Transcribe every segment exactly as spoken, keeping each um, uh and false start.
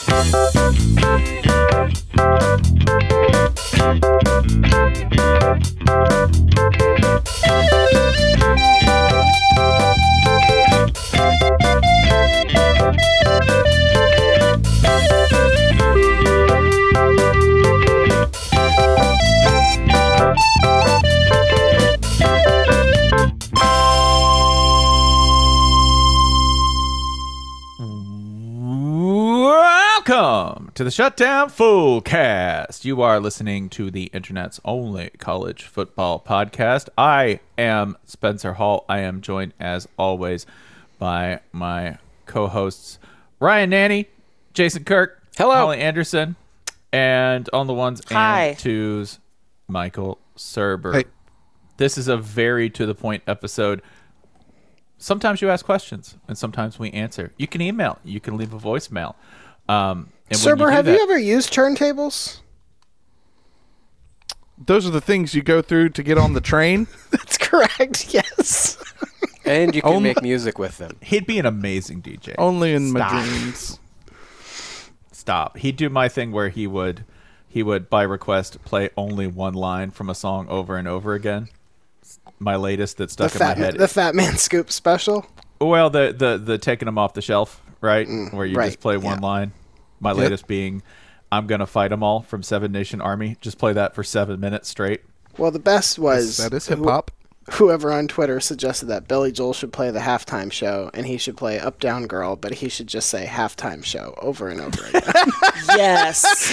Welcome to the Shutdown Fullcast. You are listening to the internet's only college football podcast. I am Spencer Hall. I am joined, as always, by my co-hosts Ryan Nanny, Jason Kirk, hello, Holly Anderson, and on the ones Hi. and twos, Michael Serber. Hey. This is a very to-the-point episode. Sometimes you ask questions, and sometimes we answer. You can email. You can leave a voicemail. Um, and when Serber, you do have that, you ever used turntables? Those are the things you go through to get on the train. That's correct, yes. and you can Only- make music with them. He'd be an amazing D J. Only in Stop. my dreams. Stop. He'd do my thing where he would, he would by request play only one line from a song over and over again. My latest that The stuck in my fat, head. the Fat Man Scoop special. Well, the the the taking them off the shelf, right? Mm, Where you right, just play one yeah. line. My Yep. latest being, "I'm gonna fight them all" from Seven Nation Army. Just play that for seven minutes straight. Well, the best was That is hip hop. wh- whoever on Twitter suggested that Billy Joel should play the halftime show and he should play Up Down Girl, but he should just say halftime show over and over again. Yes.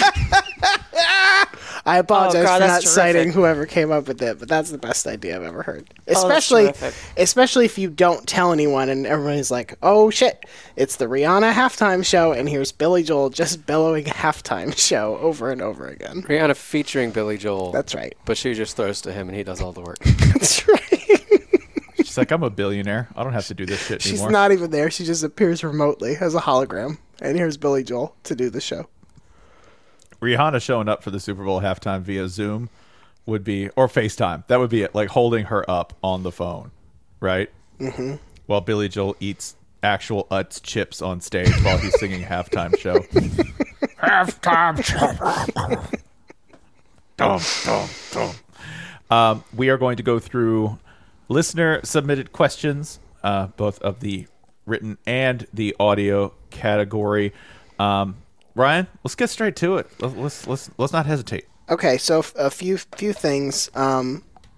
I apologize Oh, God, for not that's citing terrific. whoever came up with it, but that's the best idea I've ever heard. Oh, that's Especially, terrific. especially if you don't tell anyone and everybody's like, "Oh shit, it's the Rihanna halftime show," and here's Billy Joel just bellowing halftime show over and over again. Rihanna featuring Billy Joel. That's right. But she just throws to him and he does all the work. That's right. She's like, "I'm a billionaire. I don't have to do this shit She's anymore." not even there. She just appears remotely as a hologram. And here's Billy Joel to do the show. Rihanna showing up for the Super Bowl halftime via Zoom would be, or FaceTime. That would be it, like holding her up on the phone, right? Mm-hmm. While Billy Joel eats actual Utz chips on stage while he's singing halftime show. Halftime show. Dum, dum, dum. Um, we are going to go through listener submitted questions, uh, both of the written and the audio category. Um, Ryan, let's get straight to it. Let's let's let's, let's not hesitate. Okay, so f- a few few things. Um,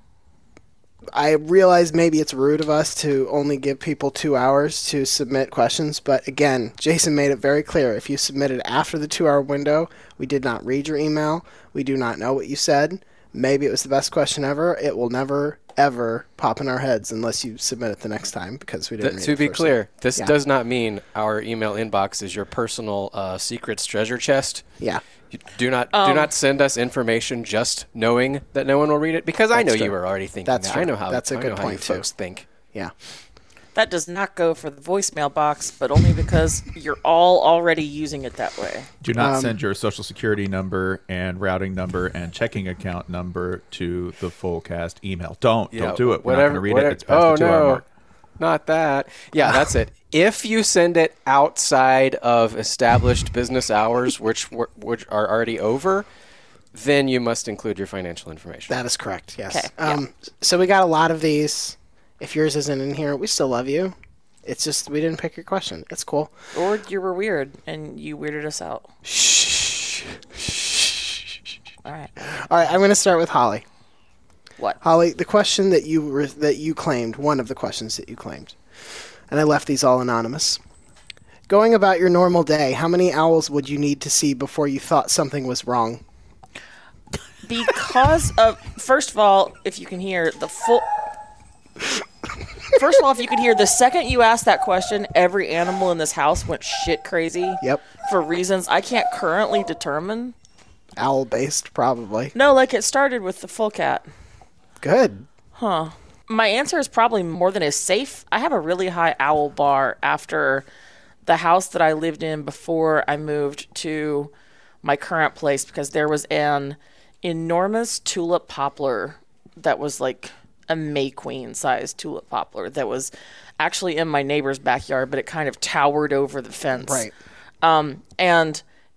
I realize maybe it's rude of us to only give people two hours to submit questions, but again, Jason made it very clear. If you submitted after the two-hour window, we did not read your email. We do not know what you said. Maybe it was the best question ever. It will never, ever pop in our heads unless you submit it the next time because we didn't Th- read to it be first clear, time. this Yeah. does not mean our email inbox is your personal uh, secrets treasure chest. Yeah. You do not do Um, not send us information just knowing that no one will read it because I know That's you true. were already thinking That's that. true. I know how That's a I good know how you point, too. folks think. Yeah. That does not go for the voicemail box, but only because you're all already using it that way. Do not Um, send your social security number and routing number and checking account number to the Fullcast email. Don't Yeah, don't do it. We're whatever- not going to read whatever- it. It's past oh the two-hour no, mark. not that. Yeah, that's it. If you send it outside of established business hours, which were- which are already over, then you must include your financial information. That is correct, yes. Okay, Um, So we got a lot of these. If yours isn't in here, we still love you. It's just we didn't pick your question. It's cool. Or you were weird and you weirded us out. Shh. All right. All right, I'm going to start with Holly. What? Holly, the question that you re- that you claimed, one of the questions that you claimed, and I left these all anonymous. Going about your normal day, how many owls would you need to see before you thought something was wrong? Because of, first of all, if you can hear the full. First of all, if you could hear the second you asked that question, every animal in this house went shit crazy. Yep. For reasons I can't currently determine. Owl-based, probably. No, like it started with the full cat. Good. My answer is probably more than is safe. I have a really high owl bar after the house that I lived in before I moved to my current place because there was an enormous tulip poplar that was like a May Queen sized tulip poplar that was actually in my neighbor's backyard, but it kind of towered over the fence. Right. Um, and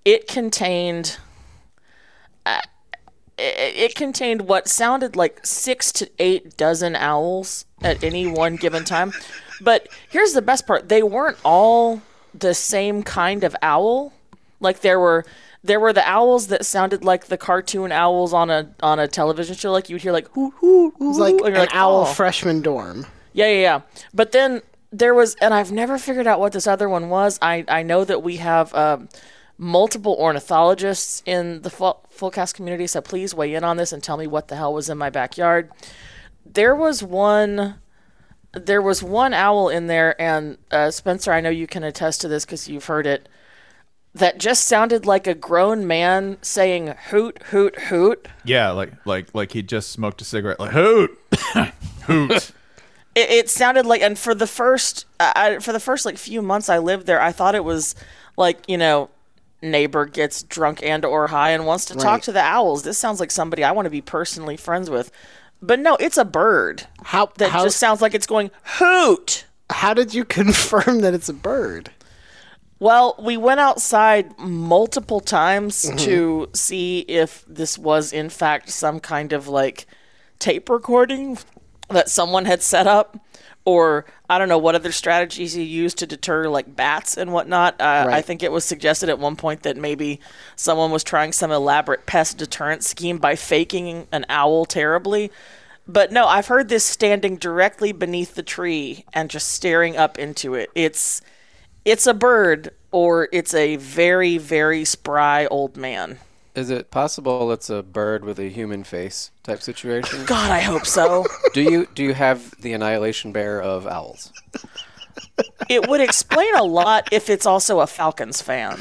it contained uh, it, it contained what sounded like six to eight dozen owls at any one given time. But here's the best part: they weren't all the same kind of owl. Like there were there were the owls that sounded like the cartoon owls on a on a television show. Like you'd hear like hoo hoo hoo. It was like and an you're like, owl oh. freshman dorm. Yeah, yeah, yeah. But then there was, and I've never figured out what this other one was. I, I know that we have um, multiple ornithologists in the full, Fullcast community, so please weigh in on this and tell me what the hell was in my backyard. There was one, there was one owl in there, and uh, Spencer, I know you can attest to this because you've heard it, that just sounded like a grown man saying hoot, hoot, hoot. Yeah, like like like he just smoked a cigarette. Like hoot, hoot. It, it sounded like, and for the first, uh, I, for the first like few months I lived there, I thought it was like, you know, neighbor gets drunk and or high and wants to Right. talk to the owls. This sounds like somebody I want to be personally friends with. But no, it's a bird How that how, just sounds like it's going hoot. how did you confirm that it's a bird? Well, we went outside multiple times to see if this was in fact some kind of like tape recording that someone had set up, or I don't know what other strategies you use to deter like bats and whatnot. Uh, I Right. think it was suggested at one point that maybe someone was trying some elaborate pest deterrent scheme by faking an owl terribly. But no, I've heard this standing directly beneath the tree and just staring up into it. It's it's a bird, or it's a very, very spry old man. Is it possible it's a bird with a human face type situation? God, I hope so. do you do you have the annihilation bear of owls? It would explain a lot if it's also a Falcons fan.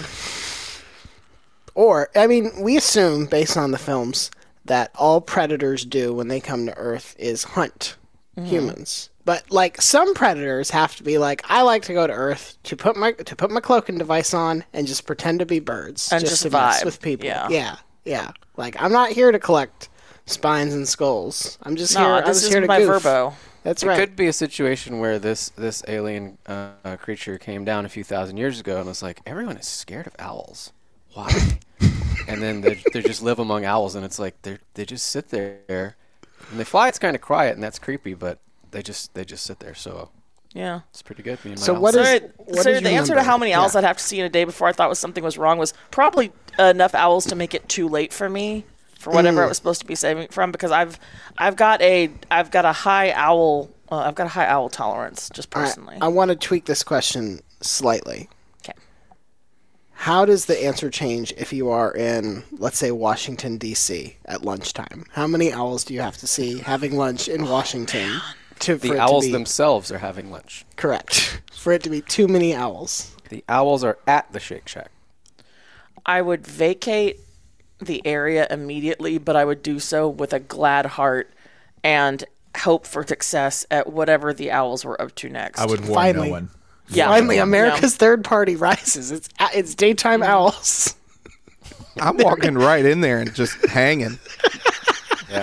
Or, I mean, we assume, based on the films, that all predators do when they come to Earth is hunt humans. But like some predators have to be like, I like to go to Earth to put my to put my cloaking device on and just pretend to be birds, And just, just to mess vibe. with people. Yeah. yeah, yeah. Like I'm not here to collect spines and skulls. I'm just here. No, I this was is here to my goof. Verbo. That's It right. could be a situation where this this alien uh, uh, creature came down a few thousand years ago and was like, everyone is scared of owls. Why? And then they they just live among owls, and it's like they they just sit there. When they fly, it's kind of quiet, and that's creepy. But they just they just sit there. So Yeah. it's pretty good. Me and my So owls. what So, is- it- what so is the your answer to number? how many owls Yeah. I'd have to see in a day before I thought was something was wrong was probably enough owls to make it too late for me for whatever Mm. I was supposed to be saving it from, because I've I've got a I've got a high owl uh, I've got a high owl tolerance just All right, personally. I want to tweak this question slightly. Okay. How does the answer change if you are in, let's say, Washington, D C at lunchtime? How many owls do you have to see having lunch in Washington to, for the it owls to be themselves are having lunch. correct? For it to be too many owls. The owls are at the Shake Shack. I would vacate the area immediately, but I would do so with a glad heart and hope for success at whatever the owls were up to next. I would warn Finally. no one. Yeah. Finally, Yeah. America's third party rises. It's it's daytime Mm-hmm. owls. I'm walking right in there and just hanging. Yeah.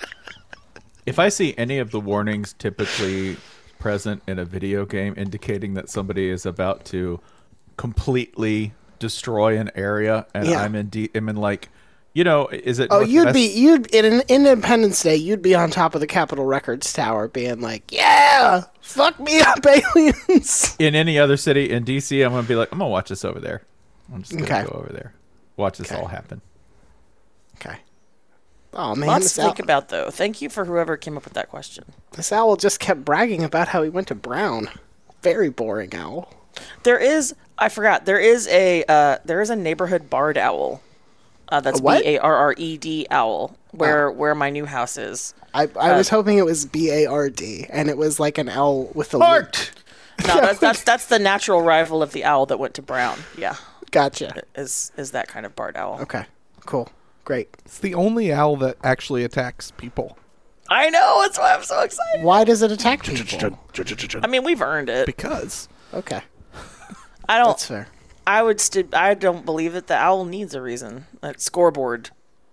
If I see any of the warnings typically present in a video game indicating that somebody is about to completely destroy an area, and Yeah. I'm in, de- I'm in like, you know, is it? Oh, North you'd West- be you'd in an Independence Day. You'd be on top of the Capitol Records Tower, being like, "Yeah, fuck me up, aliens." in any other city in D C. I'm gonna be like, I'm gonna watch this over there. I'm just gonna Okay. go over there, watch this Okay. all happen. Okay. Oh man, Lots this to owl, think about, though. Thank you for whoever came up with that question. this owl just kept bragging about how he went to Brown. Very boring owl. There is, I forgot, there is a uh, there is a neighborhood barred owl. Uh, that's A what? B A R R E D owl, where where my new house is. I I Uh, was hoping it was B A R D, and it was like an owl with a Bart! loop. No, that's that's that's the natural rival of the owl that went to Brown. Yeah, Gotcha. is is that kind of barred owl. Okay. Cool. Great. It's the only owl that actually attacks people. I know, that's why I'm so excited. Why does it attack people? I mean, we've earned it. Because Okay, I don't. that's fair. I would. St- I don't believe that the owl needs a reason. That scoreboard.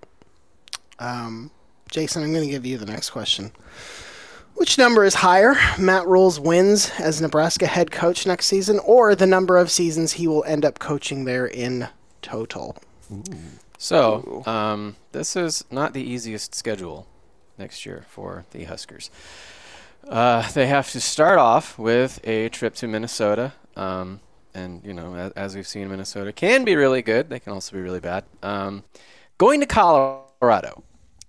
Um, Jason, I'm going to give you the next question. Which number is higher, Matt Rule's wins as Nebraska head coach next season, or the number of seasons he will end up coaching there in total. So, um, this is not the easiest schedule next year for the Huskers. Uh, they have to start off with a trip to Minnesota. Um, and, you know, as, as we've seen, Minnesota can be really good. They can also be really bad. Um, going to Colorado.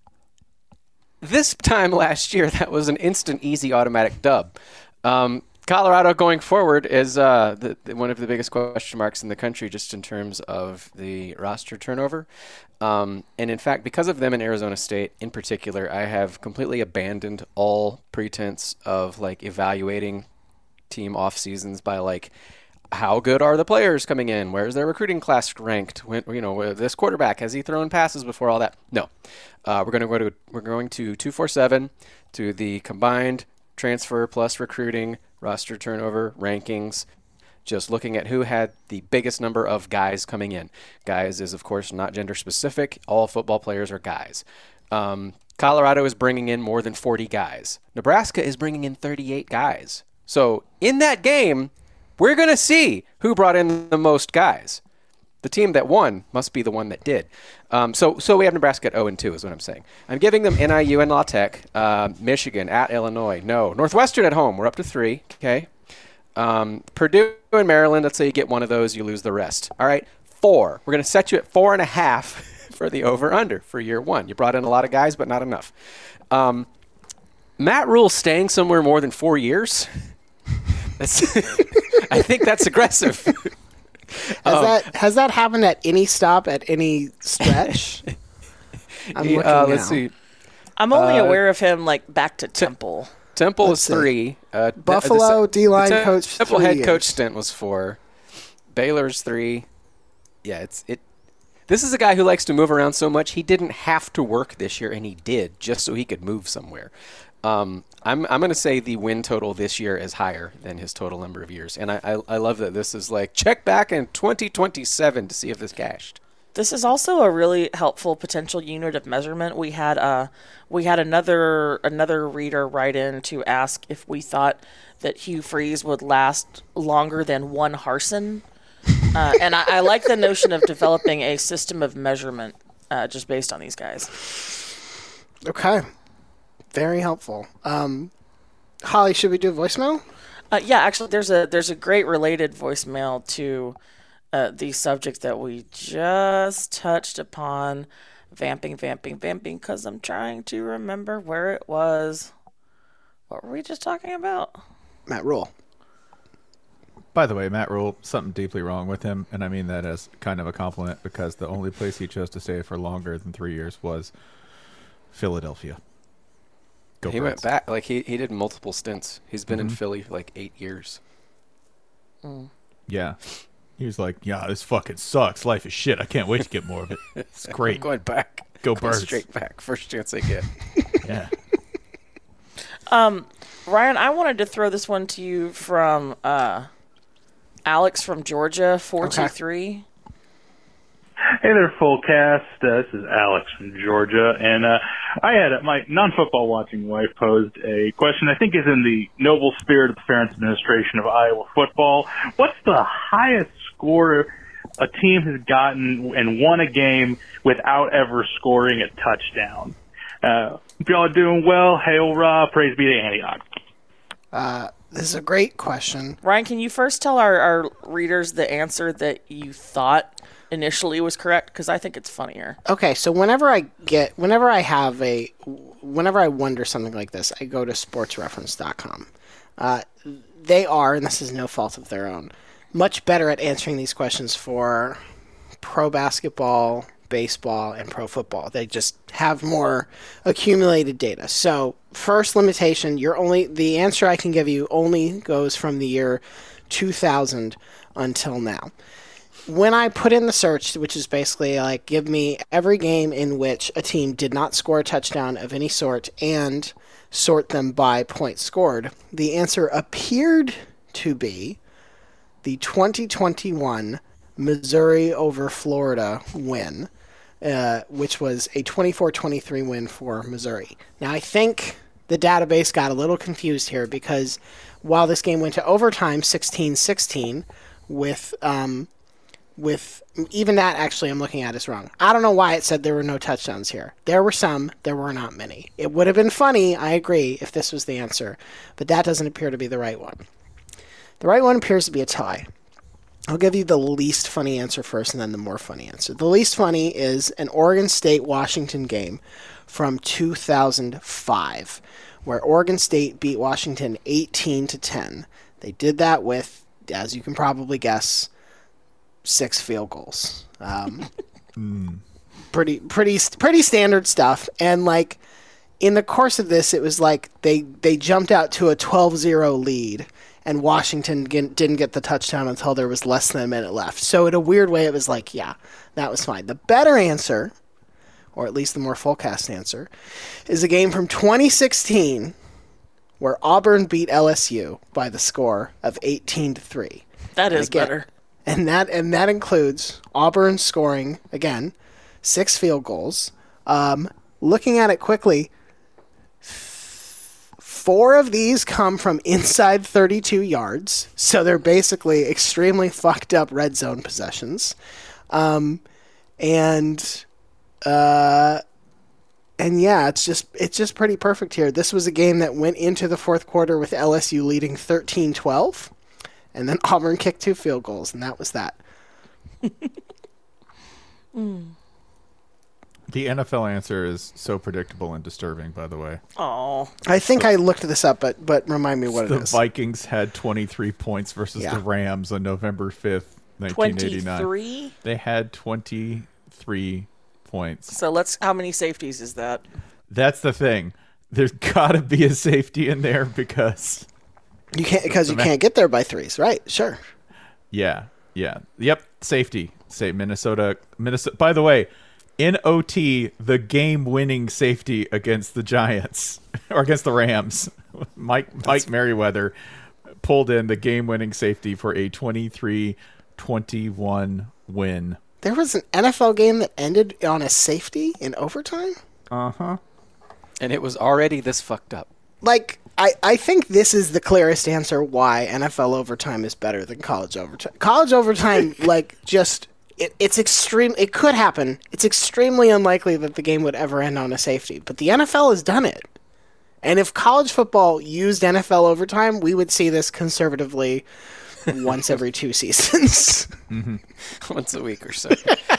This time last year, that was an instant, easy, automatic dub. Um, Colorado going forward is uh, the, the, one of the biggest question marks in the country just in terms of the roster turnover. Um, and in fact, because of them in Arizona State in particular, I have completely abandoned all pretense of like evaluating team off seasons by like how good are the players coming in? Where's their recruiting class ranked? When, you know, this quarterback, has he thrown passes before? All that? No. Uh, we're going to go to we're going to two forty-seven to the combined transfer plus recruiting roster turnover rankings, just looking at who had the biggest number of guys coming in. Guys is, of course, not gender specific. All football players are guys. Um, Colorado is bringing in more than forty guys. Nebraska is bringing in thirty-eight guys. So in that game, we're going to see who brought in the most guys. The team that won must be the one that did. Um, so so we have Nebraska at oh and two is what I'm saying. I'm giving them N I U and La Tech, uh, Michigan at Illinois. No. Northwestern at home. We're up to three. Okay. Um, Purdue and Maryland. Let's say you get one of those, you lose the rest. All right. Four. We're going to set you at four and a half for the over-under for year one. You brought in a lot of guys, but not enough. Um, Matt Rule staying somewhere more than four years. That's I think that's aggressive. Has Um, that has that happened at any stop at any stretch? I'm He- looking uh, now. let's see. I'm only Uh, aware of him like back to Temple. Temple Let's was see. three. Uh, Buffalo the- D-line the coach, Temple three head years. coach stint was four. Baylor's three. Yeah, it's it. This is a guy who likes to move around so much. He didn't have to work this year, and he did just so he could move somewhere. Um, I'm I'm going to say the win total this year is higher than his total number of years, and I, I I love that this is like check back in twenty twenty-seven to see if this cashed. This is also a really helpful potential unit of measurement. We had uh we had another another reader write in to ask if we thought that Hugh Freeze would last longer than one Harsin. Uh, and I, I like the notion of developing a system of measurement uh, just based on these guys. Okay. Very helpful. Um, Holly, should we do a voicemail? Uh, yeah, actually, there's a there's a great related voicemail to uh, the subject that we just touched upon. Vamping, vamping, vamping, because I'm trying to remember where it was. What were we just talking about? Matt Rule. By the way, Matt Rule, something deeply wrong with him, and I mean that as kind of a compliment because the only place he chose to stay for longer than three years was Philadelphia. Go he Birds. went back like he he did multiple stints. He's been in Mhm. Philly for like eight years. Yeah. He was like, yeah, this fucking sucks. Life is shit. I can't wait to get more of it. It's great. I'm going back. Go Going Birds. straight back. First chance I get. Yeah. Um, Ryan, I wanted to throw this one to you from uh, Alex from Georgia, four two three. Hey there, full cast. Uh, this is Alex from Georgia, and uh, I had uh, my non-football watching wife posed a question I think is in the noble spirit of the Ferentz administration of Iowa football. What's the highest score a team has gotten and won a game without ever scoring a touchdown? Uh, if y'all are doing well, hail Ra, praise be to Antioch. Uh, this is a great question. Ryan, can you first tell our, our readers the answer that you thought initially was correct? Because I think it's funnier. Okay, so whenever I get, whenever I have a, whenever I wonder something like this, I go to sports reference dot com. Uh, they are, and this is no fault of their own, much better at answering these questions for pro basketball, baseball, and pro football. They just have more accumulated data. So first limitation, you're only, the answer I can give you only goes from the year two thousand until now. When I put in the search, which is basically like give me every game in which a team did not score a touchdown of any sort and sort them by points scored, the answer appeared to be the twenty twenty-one Missouri over Florida win, uh, which was a twenty-four twenty-three win for Missouri. Now, I think the database got a little confused here because while this game went to overtime sixteen sixteen with um, with even that, actually, I'm looking at is wrong. I don't know why it said there were no touchdowns here. There were some. There were not many. It would have been funny, I agree, if this was the answer. But that doesn't appear to be the right one. The right one appears to be a tie. I'll give you the least funny answer first and then the more funny answer. The least funny is an Oregon State-Washington game from two thousand five, where Oregon State beat Washington eighteen to ten. They did that with, as you can probably guess, six field goals. Um, mm. Pretty, pretty, pretty standard stuff. And like in the course of this, it was like they they jumped out to a twelve zero lead. And Washington didn't get the touchdown until there was less than a minute left. So in a weird way, it was like, yeah, that was fine. The better answer, or at least the more full-cast answer, is a game from twenty sixteen where Auburn beat L S U by the score of eighteen to three. That is again, better. And that and that includes Auburn scoring, again, six field goals. Um, looking at it quickly, four of these come from inside thirty-two yards, so they're basically extremely fucked up red zone possessions. Um, and uh, and yeah, it's just it's just pretty perfect here. This was a game that went into the fourth quarter with L S U leading thirteen twelve, and then Auburn kicked two field goals, and that was that. mm. The N F L answer is so predictable and disturbing, by the way. Oh, I think I looked this up, but but remind me what the it is. The Vikings had twenty-three points versus yeah. the Rams on November fifth, nineteen eighty-nine. twenty-three? They had twenty-three points. So let's. How many safeties is that? That's the thing. There's got to be a safety in there because you can't because you can't get there by threes, right? Sure. Yeah, yeah, yep. Safety. Say Minnesota. Minnesota. By the way. In O T, the game-winning safety against the Giants, or against the Rams, Mike Mike Merriweather pulled in the game-winning safety for a twenty-three twenty-one win. There was an N F L game that ended on a safety in overtime? Uh-huh. And it was already this fucked up. Like, I, I think this is the clearest answer why N F L overtime is better than college overtime. College overtime, like, just... It, it's extreme. It could happen. It's extremely unlikely that the game would ever end on a safety. But the N F L has done it. And if college football used N F L overtime, we would see this conservatively once every two seasons. Mm-hmm. Once a week or so.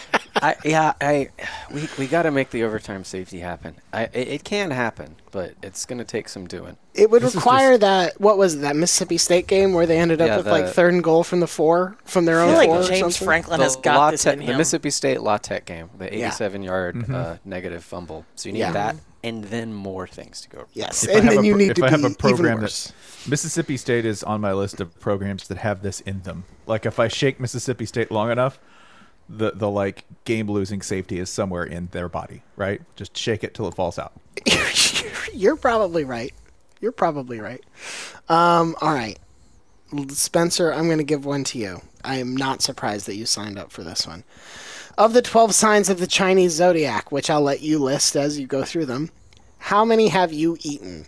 I, yeah, I we we got to make the overtime safety happen. I it, it can happen, but it's going to take some doing. It would this require just... that. What was it, that Mississippi State game where they ended up yeah, with the, like third and goal from the four from their own I feel four? like or James something? Franklin the has got La this Te- in him. The Mississippi State La Tech game, the eighty-seven yard Mm-hmm. uh, negative fumble. So you need Yeah. that and then more things to go. Yes, If I and have then a you pro- need if to I have be a program even worse. that Mississippi State is on my list of programs that have this in them. Like if I shake Mississippi State long enough, the the like game losing safety is somewhere in their body, right? Just shake it till it falls out. You're probably right. You're probably right. Um, all right, Spencer, I'm going to give one to you. I am not surprised that you signed up for this one. Of the twelve signs of the Chinese zodiac, which I'll let you list as you go through them, how many have you eaten?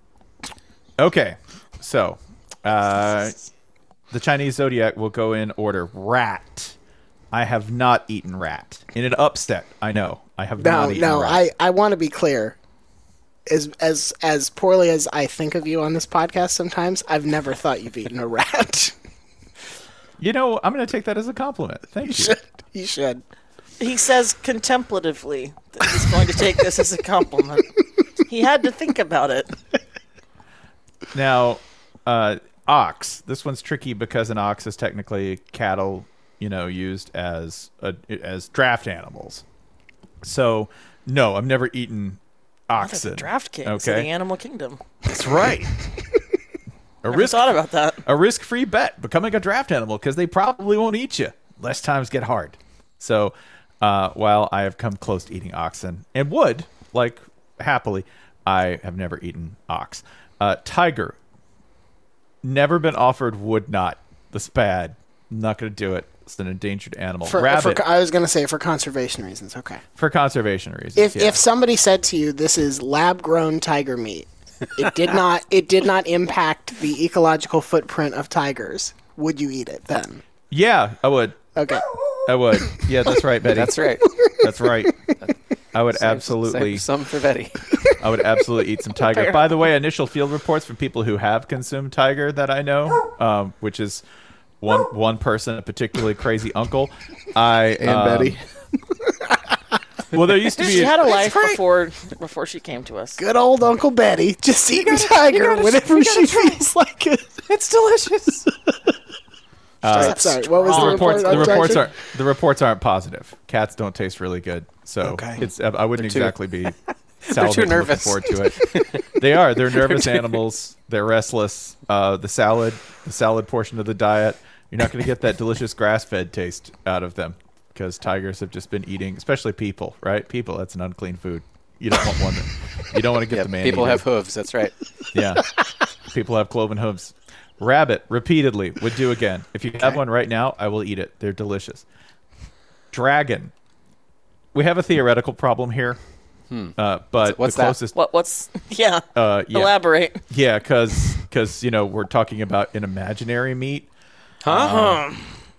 Okay, so uh, the Chinese zodiac will go in order. Rat. I have not eaten rat. In an upset, I know. I have No, not eaten no, rat. I, I want to be clear. As as as poorly as I think of you on this podcast sometimes, I've never thought you've eaten a rat. You know, I'm going to take that as a compliment. Thank you. You should. You should. He says contemplatively that he's going to take this as a compliment. He had to think about it. Now, uh, ox. This one's tricky because an ox is technically cattle, you know, used as a, as draft animals. So, no, I've never eaten oxen. The draft kings okay? of the animal kingdom. That's right. A Never risk, thought about that. a risk-free bet, becoming a draft animal, because they probably won't eat you. Less times get hard. So, uh, while I have come close to eating oxen, and would, like, happily, I have never eaten ox. Uh, tiger. Never been offered, would not. The spad. Not going to do it. It's an endangered animal. For, Rabbit. for, I was going to say for conservation reasons. Okay. For conservation reasons. If yeah. if somebody said to you, "This is lab-grown tiger meat," it did not it did not impact the ecological footprint of tigers, would you eat it then? Yeah, I would. Okay. I would. Yeah, that's right, Betty. That's right. That's right. I would Same- absolutely. same- some for Betty. I would absolutely eat some tiger. By the way, initial field reports from people who have consumed tiger that I know, um, which is one one person, a particularly crazy uncle. I And um, Betty. Well, there used to be. She had a life before before she came to us. Good old Uncle Betty, just eating tiger whenever she feels like it. It's delicious. Uh, Sorry, what was the the reports. report? The on reports tiger? are the reports aren't positive. Cats don't taste really good, so Okay. it's. I wouldn't They're too- exactly be. They're too salivating nervous. Looking forward to it. They are. They're nervous animals. They're restless. Uh, the salad, the salad portion of the diet, you're not going to get that delicious grass-fed taste out of them because tigers have just been eating, especially people. Right? People. That's an unclean food. You don't want one. That, you don't want to get Yeah, the man. people eater. have hooves. That's right. Yeah. People have cloven hooves. Rabbit, repeatedly, would do again. If you have one right now, I will eat it. They're delicious. Dragon. We have a theoretical problem here. Uh, but What's the that? closest. What? What's? Yeah. Uh, yeah. Elaborate. Yeah, because, you know, we're talking about an imaginary meat. Huh?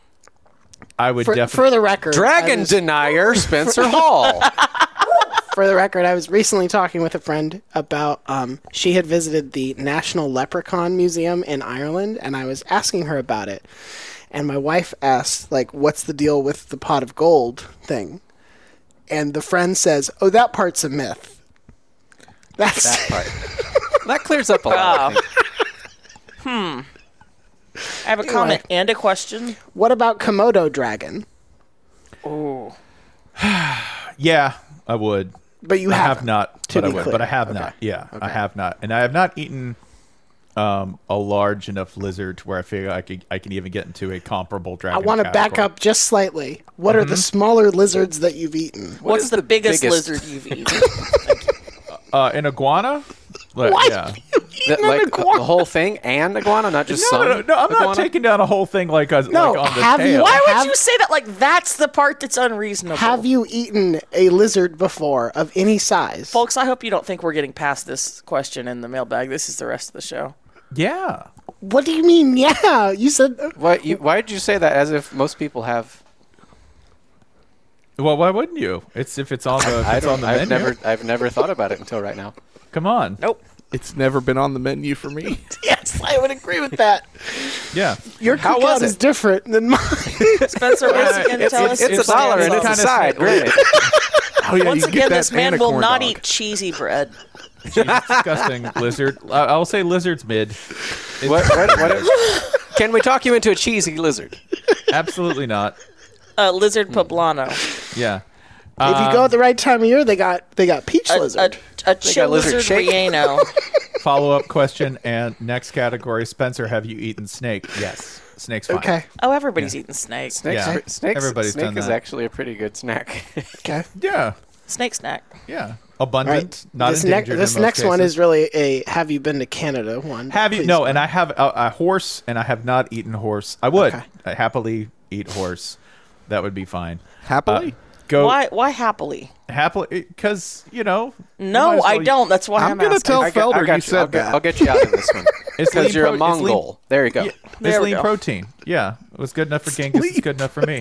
I would For, definitely. for the record, I Dragon was- denier Spencer Hall. For the record, I was recently talking with a friend about um, she had visited the National Leprechaun Museum in Ireland, and I was asking her about it. And my wife asked, like, what's the deal with the pot of gold thing? And the friend says, oh, that part's a myth. That's That part. That clears up a lot. I think. I have a comment and a question. What about Komodo dragon? Oh. Yeah, I would. But you I haven't, have not, to but I be would. clear. But I have Okay. not. Yeah, I Okay. have not, and I have not eaten um, a large enough lizard to where I feel I could I can even get into a comparable I dragon. want to back category. up just slightly. What are Mm-hmm. the smaller lizards that you've eaten? What's is the, the biggest, biggest- lizard you've eaten? Uh, an iguana. Like, What? Yeah. That, like the whole thing and iguana, not just No, some. no, no, no, I'm not iguana? taking down a whole thing like, a, No, like on the have you- tail. Why would Have- you say that? Like that's the part that's unreasonable. Have you eaten a lizard before of any size? folks? I hope you don't think we're getting past this question in the mailbag. This is the rest of the show. Yeah. What do you mean? Yeah, you said. Why? You, why did you say that? As if most people have. Well, why wouldn't you? It's if it's on the if I it's on don't. the I've menu. never. I've never thought about it until right now. Come on. Nope. It's never been on the menu for me. Yes, I would agree with that. Yeah. Your How cookout was is it? different than mine. Spencer, once again, It's, tell it's, us. it's a your dollar and stance it's on a this. side. Granted. Oh yeah, Once you get again, that this man and a will corn not dog. eat cheesy bread. Jesus, disgusting lizard. I- I'll say lizard's mid. It's What, what, what, can we talk you into a cheesy lizard? absolutely not. Uh, lizard poblano. Yeah. If you go at the right time of year, they got they got peach A, a, lizard. a chill lizard lizard shake. Rieno. Follow up question and next category. Spencer, have you eaten snake? Yes. Snake's fine. Okay, Oh, everybody's eating snake. Snakes, Yeah. are- snakes, Everybody's snake done is that. actually a pretty good snack. okay. Yeah. Snake snack. Yeah. All right. Abundant. Not this next endangered. this in most next one cases. is really a have you been to Canada one. Have you? Please No, go. and I have a, a horse, and I have not eaten horse. I would Okay. I happily eat horse. That would be fine. Happily? Uh, go Why? Why happily? happily because you know. you might No, as I well- don't. That's why I'm, I'm gonna asking. tell I got, I Felder got you said I'll, get, that. I'll get you out of this one. It's Because lean you're a pro- it's lean- Mongol. There you go. Yeah, There it's we lean go. protein. Yeah, it was good enough for Genghis. It's good enough for me.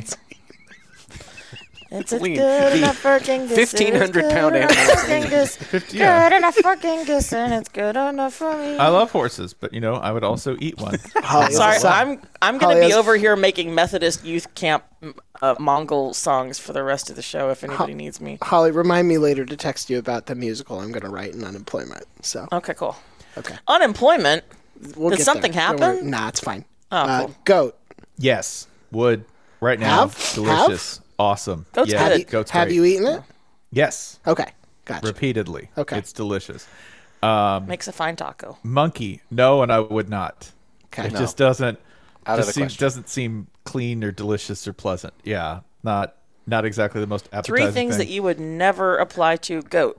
It's, it's Lean. good The enough for Genghis. fifteen hundred It's pound good enough animal. for Genghis. Fifty, yeah. Good enough for Genghis, and it's good enough for me. I love horses, but you know, I would also eat one. Holly, Sorry, so- I'm I'm gonna Holly be has- over here making Methodist youth camp uh, Mongol songs for the rest of the show. If anybody needs me. Holly, remind me later to text you about the musical I'm going to write in unemployment. So Okay, cool. okay, Unemployment. we'll Did get something there. Don't worry. happen? Nah, it's fine. Oh, uh, cool. Goat. Yes, would right now. Have? Delicious, awesome. Goat's yeah, good. goat's Have great. you eaten it? Yes, Okay, gotcha. repeatedly. Okay. it's delicious. Makes a fine taco. Monkey, no, and I would not. Okay. It No. just doesn't. Out of just the seems, question. doesn't seem clean or delicious or pleasant. Yeah, not not exactly the most appetizing Three things thing. that you would never apply to goat.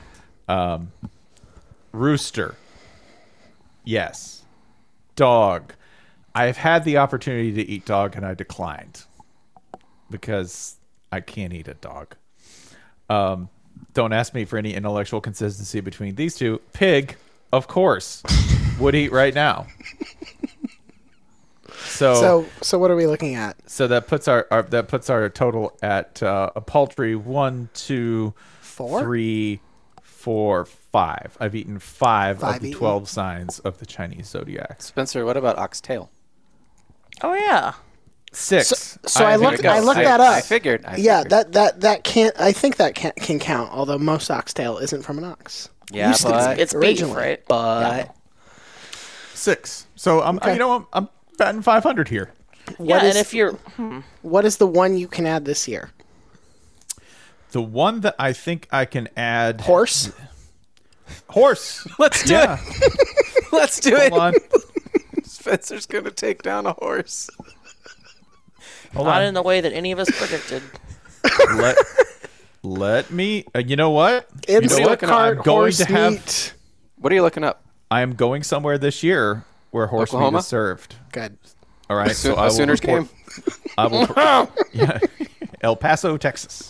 Rooster. Yes. Dog. I've had the opportunity to eat dog and I declined because I can't eat a dog. Um, don't ask me for any intellectual consistency between these two. Pig, of course, would eat right now. So, so So, so what are we looking at? so that puts our, our that puts our total at uh, a paltry one, two, Four? three, four, five. I've eaten five, Five of the eaten. twelve signs of the Chinese zodiac. Spencer, what about oxtail? Oh yeah. Six. So, so I, think looked. go. I looked I- that up. I figured. I yeah, figured. that that that can't. I think that can can count. Although most oxtail isn't from an ox. Yeah, Used to be. but- It's beef, Originally. right? But Six. So I'm, Okay. you know, I'm, I'm batting five hundred here. Yeah, is- and if you're What is the one you can add this year? The one that I think I can add Horse. horse. let's do Yeah. it. Let's do Hold it. on. Spencer's gonna take down a horse. Hold not on. in the way that any of us predicted. let, let me. Uh, you know what? You know what? Instacart I'm going horse to have. meat. What are you looking up? I am going somewhere this year where horse Oklahoma? meat is served. Good. All right. A, so Soon- I a will Sooners report- game? I will. yeah. El Paso, Texas.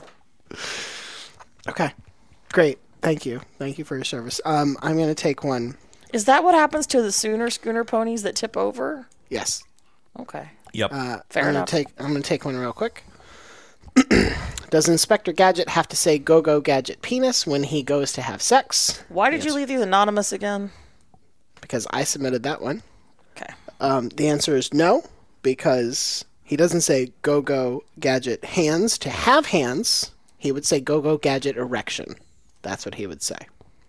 Okay. Great. Thank you. Thank you for your service. Um, I'm going to take one. Is that what happens to the Sooner schooner ponies that tip over? Yes. Okay. Yep. Uh, Fair I'm enough. Gonna take, I'm going to take one real quick. Does Inspector Gadget have to say "Go Go Gadget Penis" when he goes to have sex? Why did you leave these anonymous again? Because I submitted that one. Okay. Um, the answer is no, because he doesn't say "Go Go Gadget Hands" to have hands. He would say "Go Go Gadget Erection." That's what he would say.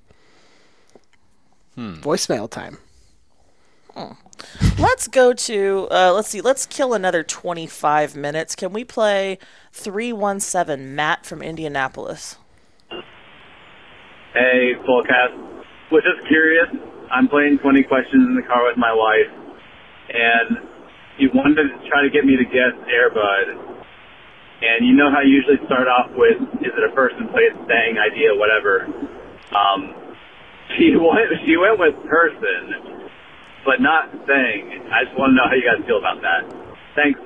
Hmm. Voicemail time. Let's go to, uh, let's see, let's kill another twenty-five minutes. Can we play three one seven Matt from Indianapolis? Hey, Fullcast. Was just curious. I'm playing twenty questions in the car with my wife, and he wanted to try to get me to guess Air Bud. And you know how you usually start off with, is it a person, place, thing, idea, whatever. Um, she went, she went with person, but not thing. I just want to know how you guys feel about that. Thanks.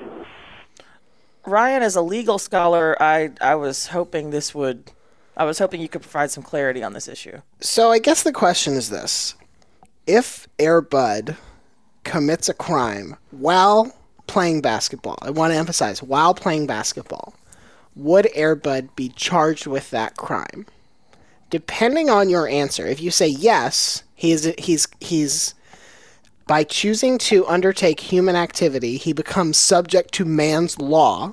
Ryan, as a legal scholar, I, I was hoping this would, I was hoping you could provide some clarity on this issue. So I guess the question is this. If Air Bud commits a crime while playing basketball, I want to emphasize, while playing basketball, would Air Bud be charged with that crime? Depending on your answer, if you say yes, he's he's he's by choosing to undertake human activity, he becomes subject to man's law.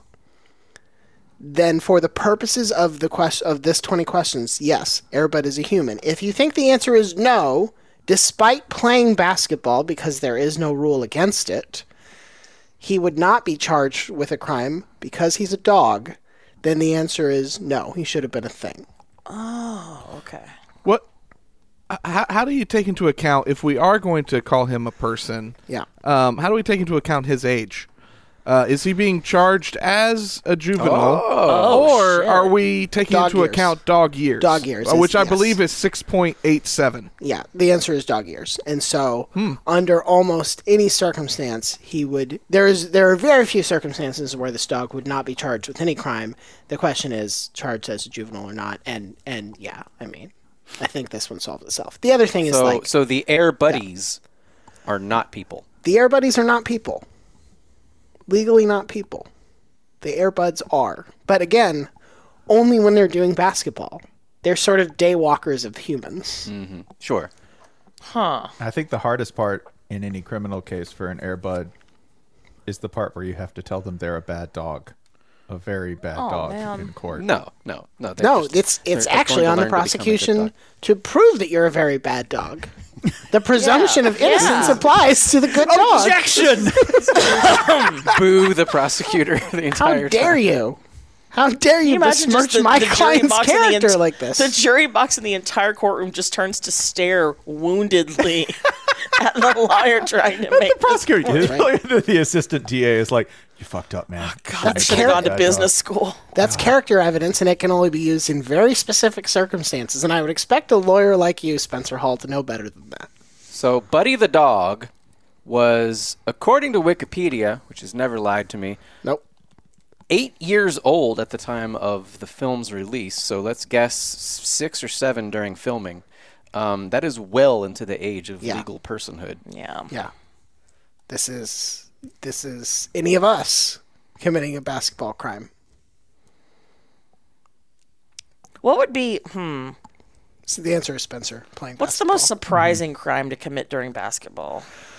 Then, for the purposes of the question of this twenty questions, yes, Air Bud is a human. If you think the answer is no, despite playing basketball, because there is no rule against it, he would not be charged with a crime because he's a dog. Then the answer is no, he should have been a thing. Oh, okay. What? h- How, how do you take into account if we are going to call him a person? Yeah. Um, how do we take into account his age? Uh, is he being charged as a juvenile, Oh, or shit. are we taking Dog into years. account dog years? Dog years uh, is- which I yes. believe is six point eight seven. Yeah, the answer is dog years. And so, under almost any circumstance, he would. There is there are very few circumstances where this dog would not be charged with any crime. The question is charged as a juvenile or not. And and yeah, I mean, I think this one solves itself. The other thing is So, like so the Air Buddies are not people. the Air Buddies are not people. Legally, not people. The Air Buds are, but again, only when they're doing basketball. They're sort of daywalkers of humans. Sure. Huh. I think the hardest part in any criminal case for an Air Bud is the part where you have to tell them they're a bad dog, a very bad Oh, dog man. in court. No, no, no. they're No, just- it's they're- it's they're actually going to on the learn to become a good prosecution dog. to prove that you're a very bad dog. The presumption Yeah, of innocence yeah. applies to the good dog. Objection! Boo the prosecutor the entire How dare time. you? How dare Can you you imagine besmirch just the, my the jury client's box in the character ent- like this? The jury box in the entire courtroom just turns to stare woundedly at the liar trying to make the prosecutor, this point. the assistant D A is like, "You fucked up, man. God, That's should have gone to bad business dog." school. That's character evidence, and it can only be used in very specific circumstances. And I would expect a lawyer like you, Spencer Hall, to know better than that. So Buddy the dog was, according to Wikipedia, which has never lied to me, Nope. eight years old at the time of the film's release. So let's guess six or seven during filming. Um, that is well into the age of Yeah. legal personhood. Yeah. Yeah. This is this is any of us committing a basketball crime. What would be, hmm, So the answer is Spencer playing what's the basketball. most surprising crime to commit during basketball?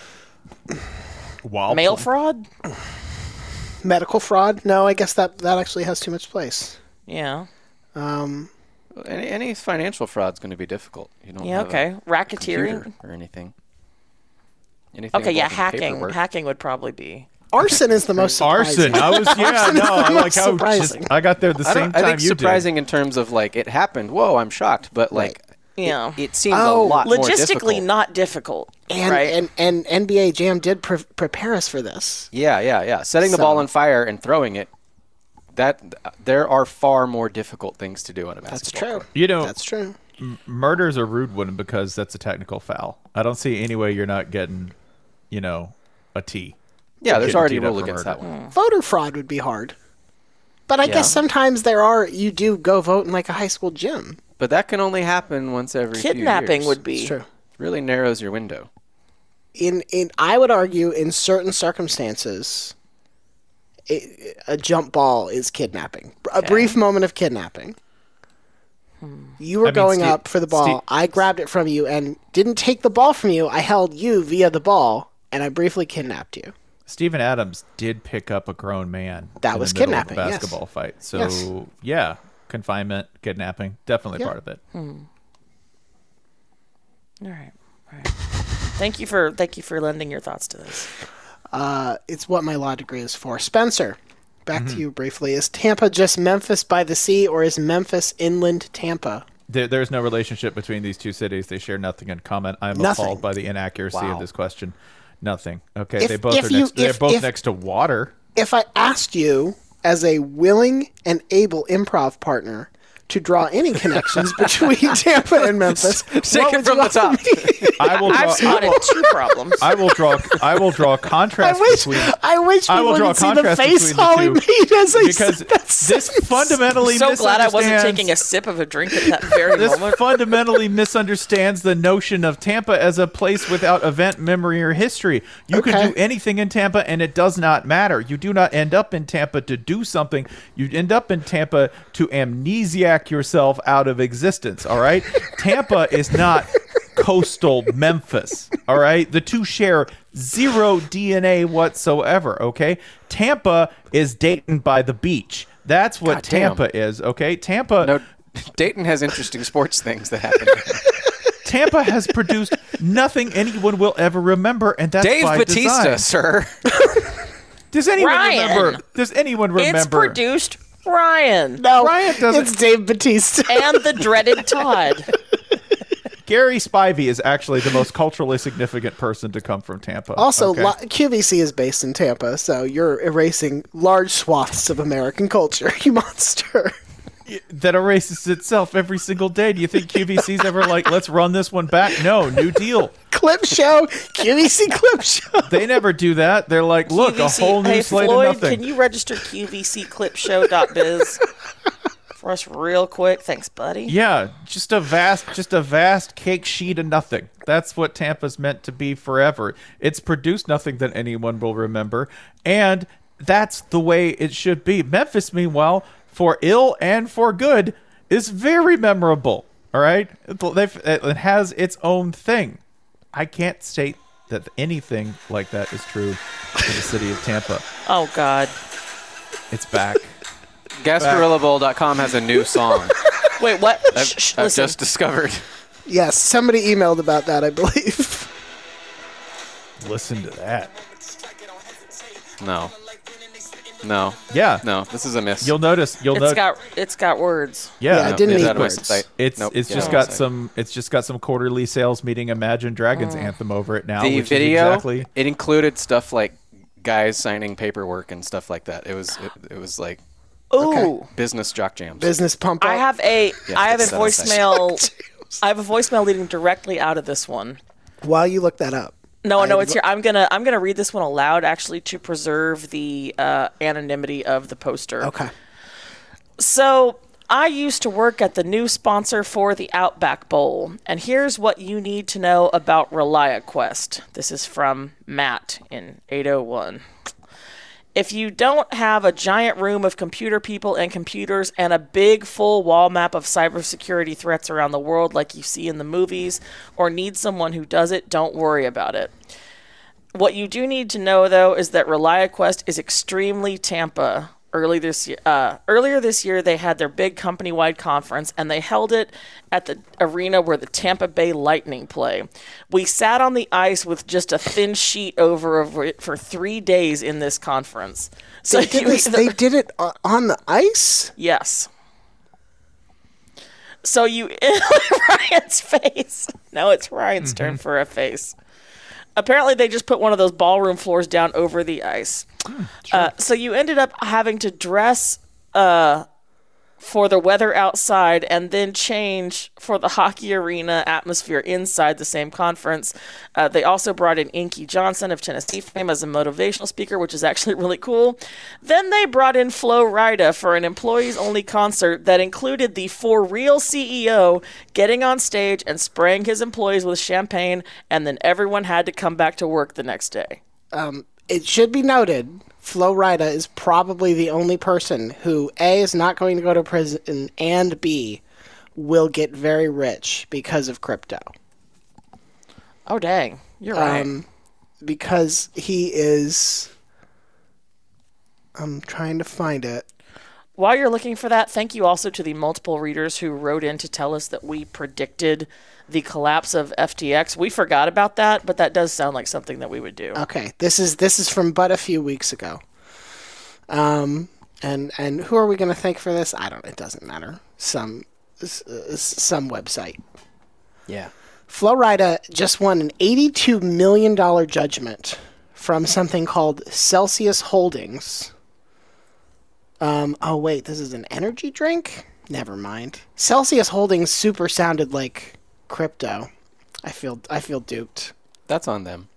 While Mail pl- fraud? Medical fraud? No, I guess that, that actually has too much place. Yeah. Um, Any, any financial fraud's going to be difficult. You don't Yeah, have okay. a Racketeering? computer or anything. Anything Okay, yeah, involving hacking. paperwork. Hacking would probably be. arson is the most surprising. Arson. I was yeah no. I like how just, surprising. I got there the I, same don't, I time think you surprising in terms of like it happened. Whoa, I'm shocked. But like, Yeah. it, it seems Oh, a lot more Logistically difficult. not difficult. And, right? and and N B A Jam did pre- prepare us for this. Yeah, yeah, yeah. Setting the So- ball on fire and throwing it. That there are far more difficult things to do on a basketball That's true. court. You know, That's true. m- murder's a rude one because that's a technical foul. I don't see any way you're not getting, you know, a T. Yeah, there's Getting already a teed up rule for against murder. that one. Voter fraud would be hard. But I Yeah. guess sometimes there are, you do go vote in like a high school gym. But that can only happen once every few Kidnapping years. would be. It's true. Really narrows your window. In, in, I would argue in certain circumstances, a, a jump ball is kidnapping. A brief moment of kidnapping. You were I mean, going Steve- up for the ball. Steve- I grabbed it from you and didn't take the ball from you. I held you via the ball, and I briefly kidnapped you. Stephen Adams did pick up a grown man. That in was the middle of a kidnapping, yes. basketball fight. So Yes. yeah, confinement, kidnapping, definitely Yeah. part of it. All right. All right. Thank you for thank you for lending your thoughts to this. Uh, it's what my law degree is for. Spencer, back Mm-hmm. to you briefly. Is Tampa just Memphis by the sea, or is Memphis inland Tampa? There, there's no relationship between these two cities. They share nothing in common. I'm Nothing. appalled by the inaccuracy Wow. of this question. Nothing. Okay, If- they both if are you- next. They're if- both if- next to water. If I asked you, as a willing and able improv partner, to draw any connections between Tampa and Memphis, Take what it would from you the top. offer me? I will. Draw, I've I, spotted will two problems. I will draw. I will draw I contrast wish, between. I wish I will people draw could see the contrast face between the Holly two made as I because said that this sentence. fundamentally So glad I wasn't misunderstands- taking a sip of a drink at that very This moment. fundamentally misunderstands the notion of Tampa as a place without event, memory, or history. You Okay. can do anything in Tampa, and it does not matter. You do not end up in Tampa to do something. You end up in Tampa to amnesiac yourself out of existence. All right, Tampa is not coastal Memphis. All right, the two share zero D N A whatsoever. Okay, Tampa is Dayton by the beach. That's what Goddamn. Tampa is. Okay, Tampa. No, Dayton has interesting sports things that happen. Tampa has produced nothing anyone will ever remember, and that's Dave by Bautista, design. sir. Does anyone Ryan. remember? Does anyone remember? It's produced Ryan No, Ryan doesn't- it's Dave Batista. and the dreaded Todd. Gary Spivey is actually the most culturally significant person to come from Tampa. Also, okay? lo- Q V C is based in Tampa, so you're erasing large swaths of American culture, you monster. that erases itself every single day. Do you think Q V C's ever like, let's run this one back? No, New Deal. Clip show, Q V C clip show. They never do that. They're like, look, Q V C a whole new hey, slate Floyd, of nothing. can you register Q V C clip show dot biz for us real quick? Thanks, buddy. Yeah, just a vast, just a vast cake sheet of nothing. That's what Tampa's meant to be forever. It's produced nothing that anyone will remember, and that's the way it should be. Memphis, meanwhile, for ill and for good, is very memorable. All right, They've, it has its own thing. I can't state that anything like that is true in the city of Tampa. Oh God. It's back. gas gorilla bowl dot com has a new song. Wait, what? I've, shh, shh, I've listen. just discovered. Yes, somebody emailed about that, I believe. Listen to that. No. No. Yeah. No, this is a miss. You'll notice. You'll It's notice. got it's got words. Yeah. Yeah, it No, didn't get need out of my words. sight. It's Nope, it's get just out of my got sight. some it's just got some quarterly sales meeting Imagine Dragons anthem over it now. The which video, is exactly it included stuff like guys signing paperwork and stuff like that. It was it, it was like Ooh. business jock jams. Business pump up. I have a Yeah, I have a it's not a session. voicemail. I have a voicemail leading directly out of this one. While you look that up. No, no, I- it's here. I'm gonna I'm gonna read this one aloud, actually, to preserve the uh, anonymity of the poster. Okay. So I used to work at the new sponsor for the Outback Bowl, and here's what you need to know about ReliaQuest. This is from Matt in eight oh one. If you don't have a giant room of computer people and computers and a big full wall map of cybersecurity threats around the world like you see in the movies, or need someone who does it, don't worry about it. What you do need to know, though, is that ReliaQuest is extremely Tampa. Early this year, uh, earlier this year, they had their big company-wide conference, and they held it at the arena where the Tampa Bay Lightning play. We sat on the ice with just a thin sheet over over it for three days in this conference. So They did, you this, either- they did it o- on the ice? Yes. So you Ryan's face. No, it's Ryan's Mm-hmm. turn for a face. Apparently, they just put one of those ballroom floors down over the ice. Uh, so you ended up having to dress uh, for the weather outside and then change for the hockey arena atmosphere inside the same conference. Uh, they also brought in Inky Johnson of Tennessee fame as a motivational speaker, which is actually really cool. Then they brought in Flo Rida for an employees-only concert that included the For Real C E O getting on stage and spraying his employees with champagne, and then everyone had to come back to work the next day. Um, it should be noted, Flo Rida is probably the only person who, A, is not going to go to prison, and B, will get very rich because of crypto. Oh, dang. You're right. Um, because he is... I'm trying to find it. While you're looking for that, thank you also to the multiple readers who wrote in to tell us that we predicted the collapse of F T X. We forgot about that, but that does sound like something that we would do. Okay, this is this is from but a few weeks ago. Um, and and who are we going to thank for this? I don't. It doesn't matter. Some s- s- some website. Yeah. Flo Rida just won an eighty-two million dollars judgment from something called Celsius Holdings. Um. Oh wait, this is an energy drink. Never mind. Celsius Holdings super sounded like crypto. I feel I feel duped. That's on them.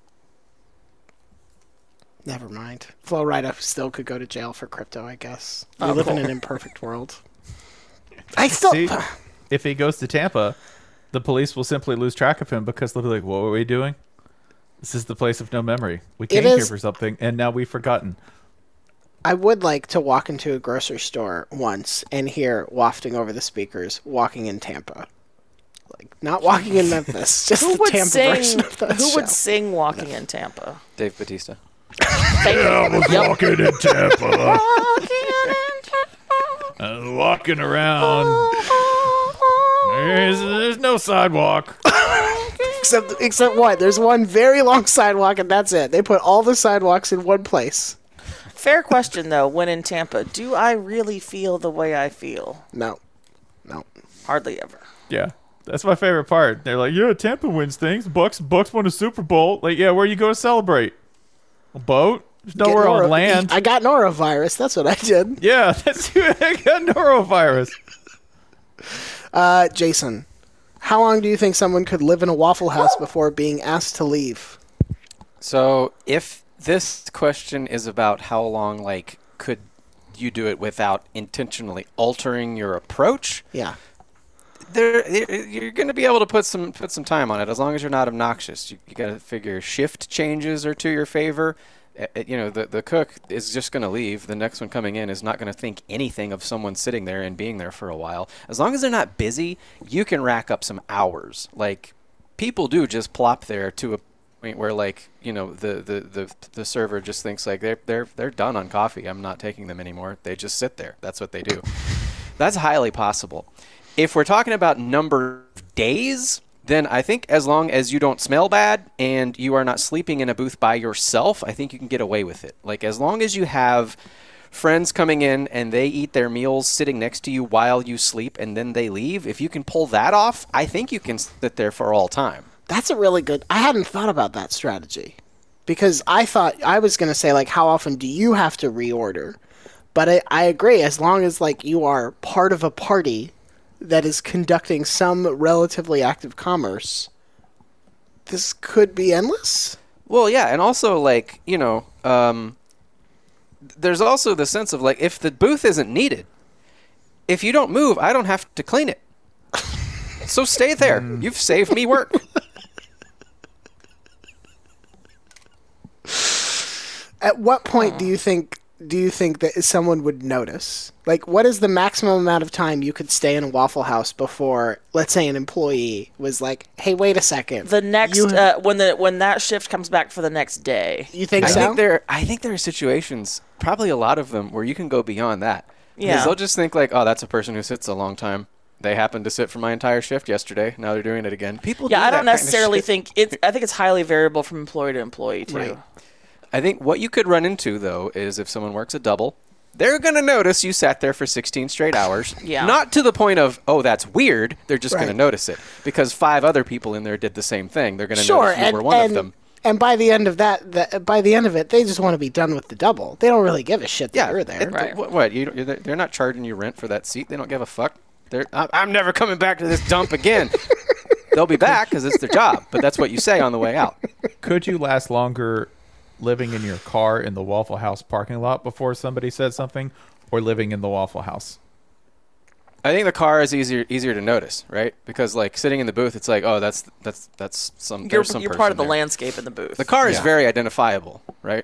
Never mind. Flo Rida still could go to jail for crypto, I guess. We Oh, live in cool. an imperfect world. I still... See, if he goes to Tampa, the police will simply lose track of him because they'll be like, what were we doing? This is the place of no memory. We came here is- for something, and now we've forgotten. I would like to walk into a grocery store once and hear wafting over the speakers, walking in Tampa. Like, not walking in Memphis, just Who the would Tampa sing? version of that Who show. would sing "Walking in Tampa"? Dave Bautista. Thank you. Yep. Walking in Tampa. Walking in Tampa. uh, walking around. There's, there's no sidewalk. Except, except what? There's one very long sidewalk, and that's it. They put all the sidewalks in one place. Fair question, though. When in Tampa, do I really feel the way I feel? No. No. Hardly ever. Yeah. That's my favorite part. They're like, yeah, Tampa wins things. Bucks Bucks won a Super Bowl. Like, yeah, where you go to celebrate? A boat? There's Get nowhere noro- on land. I got norovirus. That's what I did. Yeah, that's I got norovirus. Uh, Jason, how long do you think someone could live in a Waffle House before being asked to leave? So if this question is about how long, like, could you do it without intentionally altering your approach, Yeah. there you're going to be able to put some put some time on it as long as you're not obnoxious. You, you got to figure shift changes are to your favor. Uh, uh, you know, the the cook is just going to leave. The next one coming in is not going to think anything of someone sitting there and being there for a while. As long as they're not busy, you can rack up some hours. Like, people do just plop there to a point where, like, you know, the, the, the, the server just thinks like they're they're they're done on coffee. I'm not taking them anymore. They just sit there. That's what they do. That's highly possible. If we're talking about number of days, then I think as long as you don't smell bad and you are not sleeping in a booth by yourself, I think you can get away with it. Like, as long as you have friends coming in and they eat their meals sitting next to you while you sleep and then they leave, if you can pull that off, I think you can sit there for all time. That's a really good... I hadn't thought about that strategy. Because I thought... I was going to say, like, how often do you have to reorder? But I, I agree. As long as, like, you are part of a party that is conducting some relatively active commerce, this could be endless. Well, yeah, and also, like, you know, um, there's also the sense of, like, if the booth isn't needed, if you don't move, I don't have to clean it. So stay there. Mm. You've saved me work. At what point do you think do you think that someone would notice? Like, what is the maximum amount of time you could stay in a Waffle House before, let's say, an employee was like, "Hey, wait a second." The next You- uh, when the when that shift comes back for the next day. You think I so? think there. I think there are situations, probably a lot of them, where you can go beyond that. Yeah. Because they'll just think like, oh, that's a person who sits a long time. They happened to sit for my entire shift yesterday. Now they're doing it again. People. Yeah, do I that don't kind of necessarily shit. think it's. I think it's highly variable from employee to employee too. Right. I think what you could run into, though, is if someone works a double, they're going to notice you sat there for sixteen straight hours. Yeah. Not to the point of, oh, that's weird. They're just going Right. to notice it. Because five other people in there did the same thing. They're going to Sure, notice you and, were one and, of them. and by the end of that, the, by the end of it, they just want to be done with the double. They don't really give a shit that Yeah. you're there. it- Right. What? what you, you're- they're not charging you rent for that seat. They don't give a fuck. They're, I'm I'm never coming back to this dump again. They'll be back because it's their job. But that's what you say on the way out. Could you last longer living in your car in the Waffle House parking lot before somebody said something, or living in the Waffle House? I think the car is easier easier to notice, right? Because like sitting in the booth, it's like, oh, that's that's that's some. You're there's some you're person part of the there. landscape in the booth. The car is Yeah. very identifiable, right?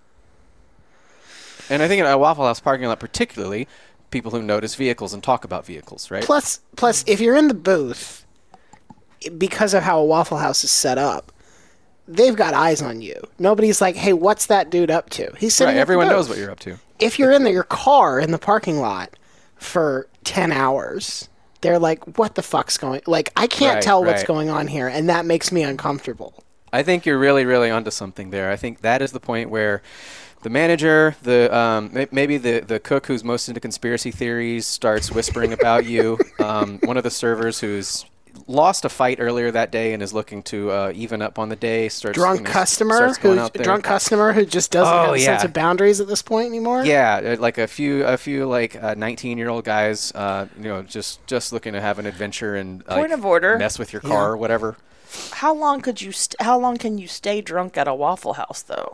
And I think in a Waffle House parking lot, particularly, people who notice vehicles and talk about vehicles, right? Plus, plus, if you're in the booth, because of how a Waffle House is set up, they've got eyes on you. Nobody's like, "Hey, what's that dude up to?" He's sitting. Right, at the everyone booth. knows what you're up to. If you're in the, your car in the parking lot for ten hours, they're like, "What the fuck's going?" Like, I can't Right, tell what's right. going on here, and that makes me uncomfortable. I think you're really, really onto something there. I think that is the point where the manager, the um, may- maybe the, the cook who's most into conspiracy theories starts whispering about you. Um, one of the servers who's lost a fight earlier that day and is looking to uh, even up on the day. Starts Drunk you know, customer starts going who out there. drunk customer who just doesn't Oh, have a sense yeah. of boundaries at this point anymore. Yeah, uh, like a few, a few like nineteen-year-old guys, uh, you know, just just looking to have an adventure and like, Point of order. mess with your car Yeah. or whatever. How long could you? St- how long can you stay drunk at a Waffle House though?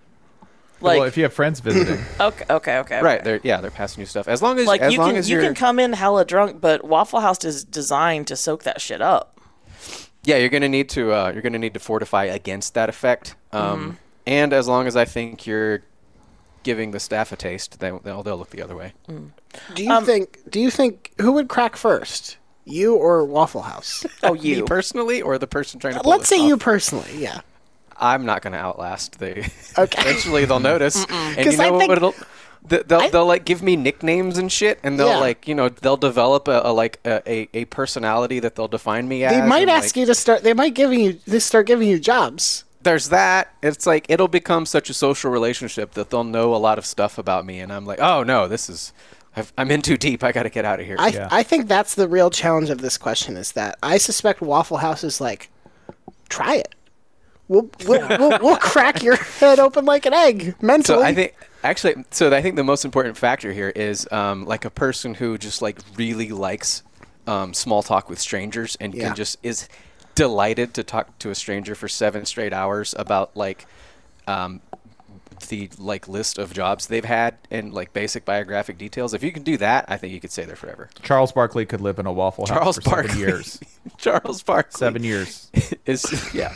Like, well, if you have friends visiting, okay, okay, okay, Right? okay. They're yeah, they're passing you stuff as long as Like as you long can as you you're can come in hella drunk, but Waffle House is designed to soak that shit up. yeah, you're gonna need to uh, you're gonna need to fortify against that effect. Um, Mm-hmm. And as long as I think you're giving the staff a taste, they, they'll they'll look the other way. Do you Um, think? Do you think who would crack first, you or Waffle House? Oh, Me you. personally, or the person trying to pull Let's this say off? you personally. Yeah. I'm not going to outlast. They Okay. eventually they'll notice, and 'Cause you I know think- what it'll. th- They'll, I- they'll like give me nicknames and shit, and they'll Yeah. like you know they'll develop a, a like a, a, a personality that they'll define me as. They might and, ask like, you to start. They might giving you. They start giving you jobs. There's that. It's like it'll become such a social relationship that they'll know a lot of stuff about me, and I'm like, oh no, this is. I've, I'm in too deep. I got to get out of here. I Yeah. I think that's the real challenge of this question is that I suspect Waffle House is like, try it. We'll we'll, we'll, we'll crack your head open like an egg mentally. So I think actually, so I think the most important factor here is um, like a person who just like really likes um, small talk with strangers and Yeah. can just is delighted to talk to a stranger for seven straight hours about like um, the like list of jobs they've had and like basic biographic details. If you can do that, I think you could stay there forever. Charles Barkley could live in a Waffle House Charles for seven Barkley. years. Charles Barkley. Seven years. is yeah.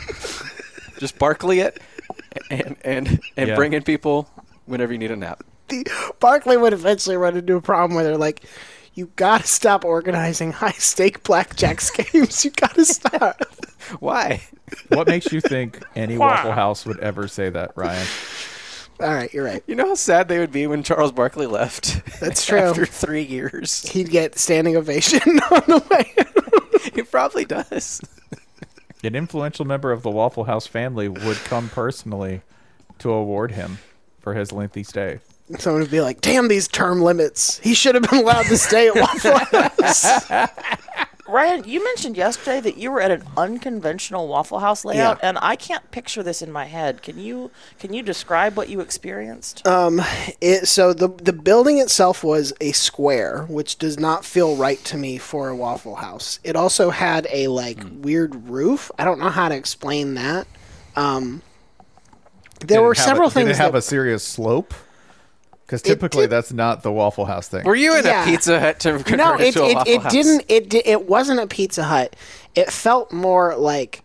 Just Barkley it and and and Yeah. bring in people whenever you need a nap. Barkley would eventually run into a problem where they're like, you gotta stop organizing high stake blackjacks games. You gotta stop. Why? What makes you think any Waffle House would ever say that, Ryan? All right, you're right. You know how sad they would be when Charles Barkley left? That's true. After three years. He'd get standing ovation on the way. He probably does. An influential member of the Waffle House family would come personally to award him for his lengthy stay. Someone would be like, damn these term limits. He should have been allowed to stay at Waffle House. Ryan, you mentioned yesterday that you were at an unconventional Waffle House layout, Yeah. and I can't picture this in my head. Can you can you describe what you experienced? It, so the the building itself was a square, which does not feel right to me for a Waffle House. It also had a like weird roof. I don't know how to explain that. Um, there Did were it have several a, things Did it have that a serious slope? Because typically did- that's not the Waffle House thing. Were you in Yeah. a Pizza Hut to convert No, it it to a it, Waffle it House? didn't. It di- it wasn't a Pizza Hut. It felt more like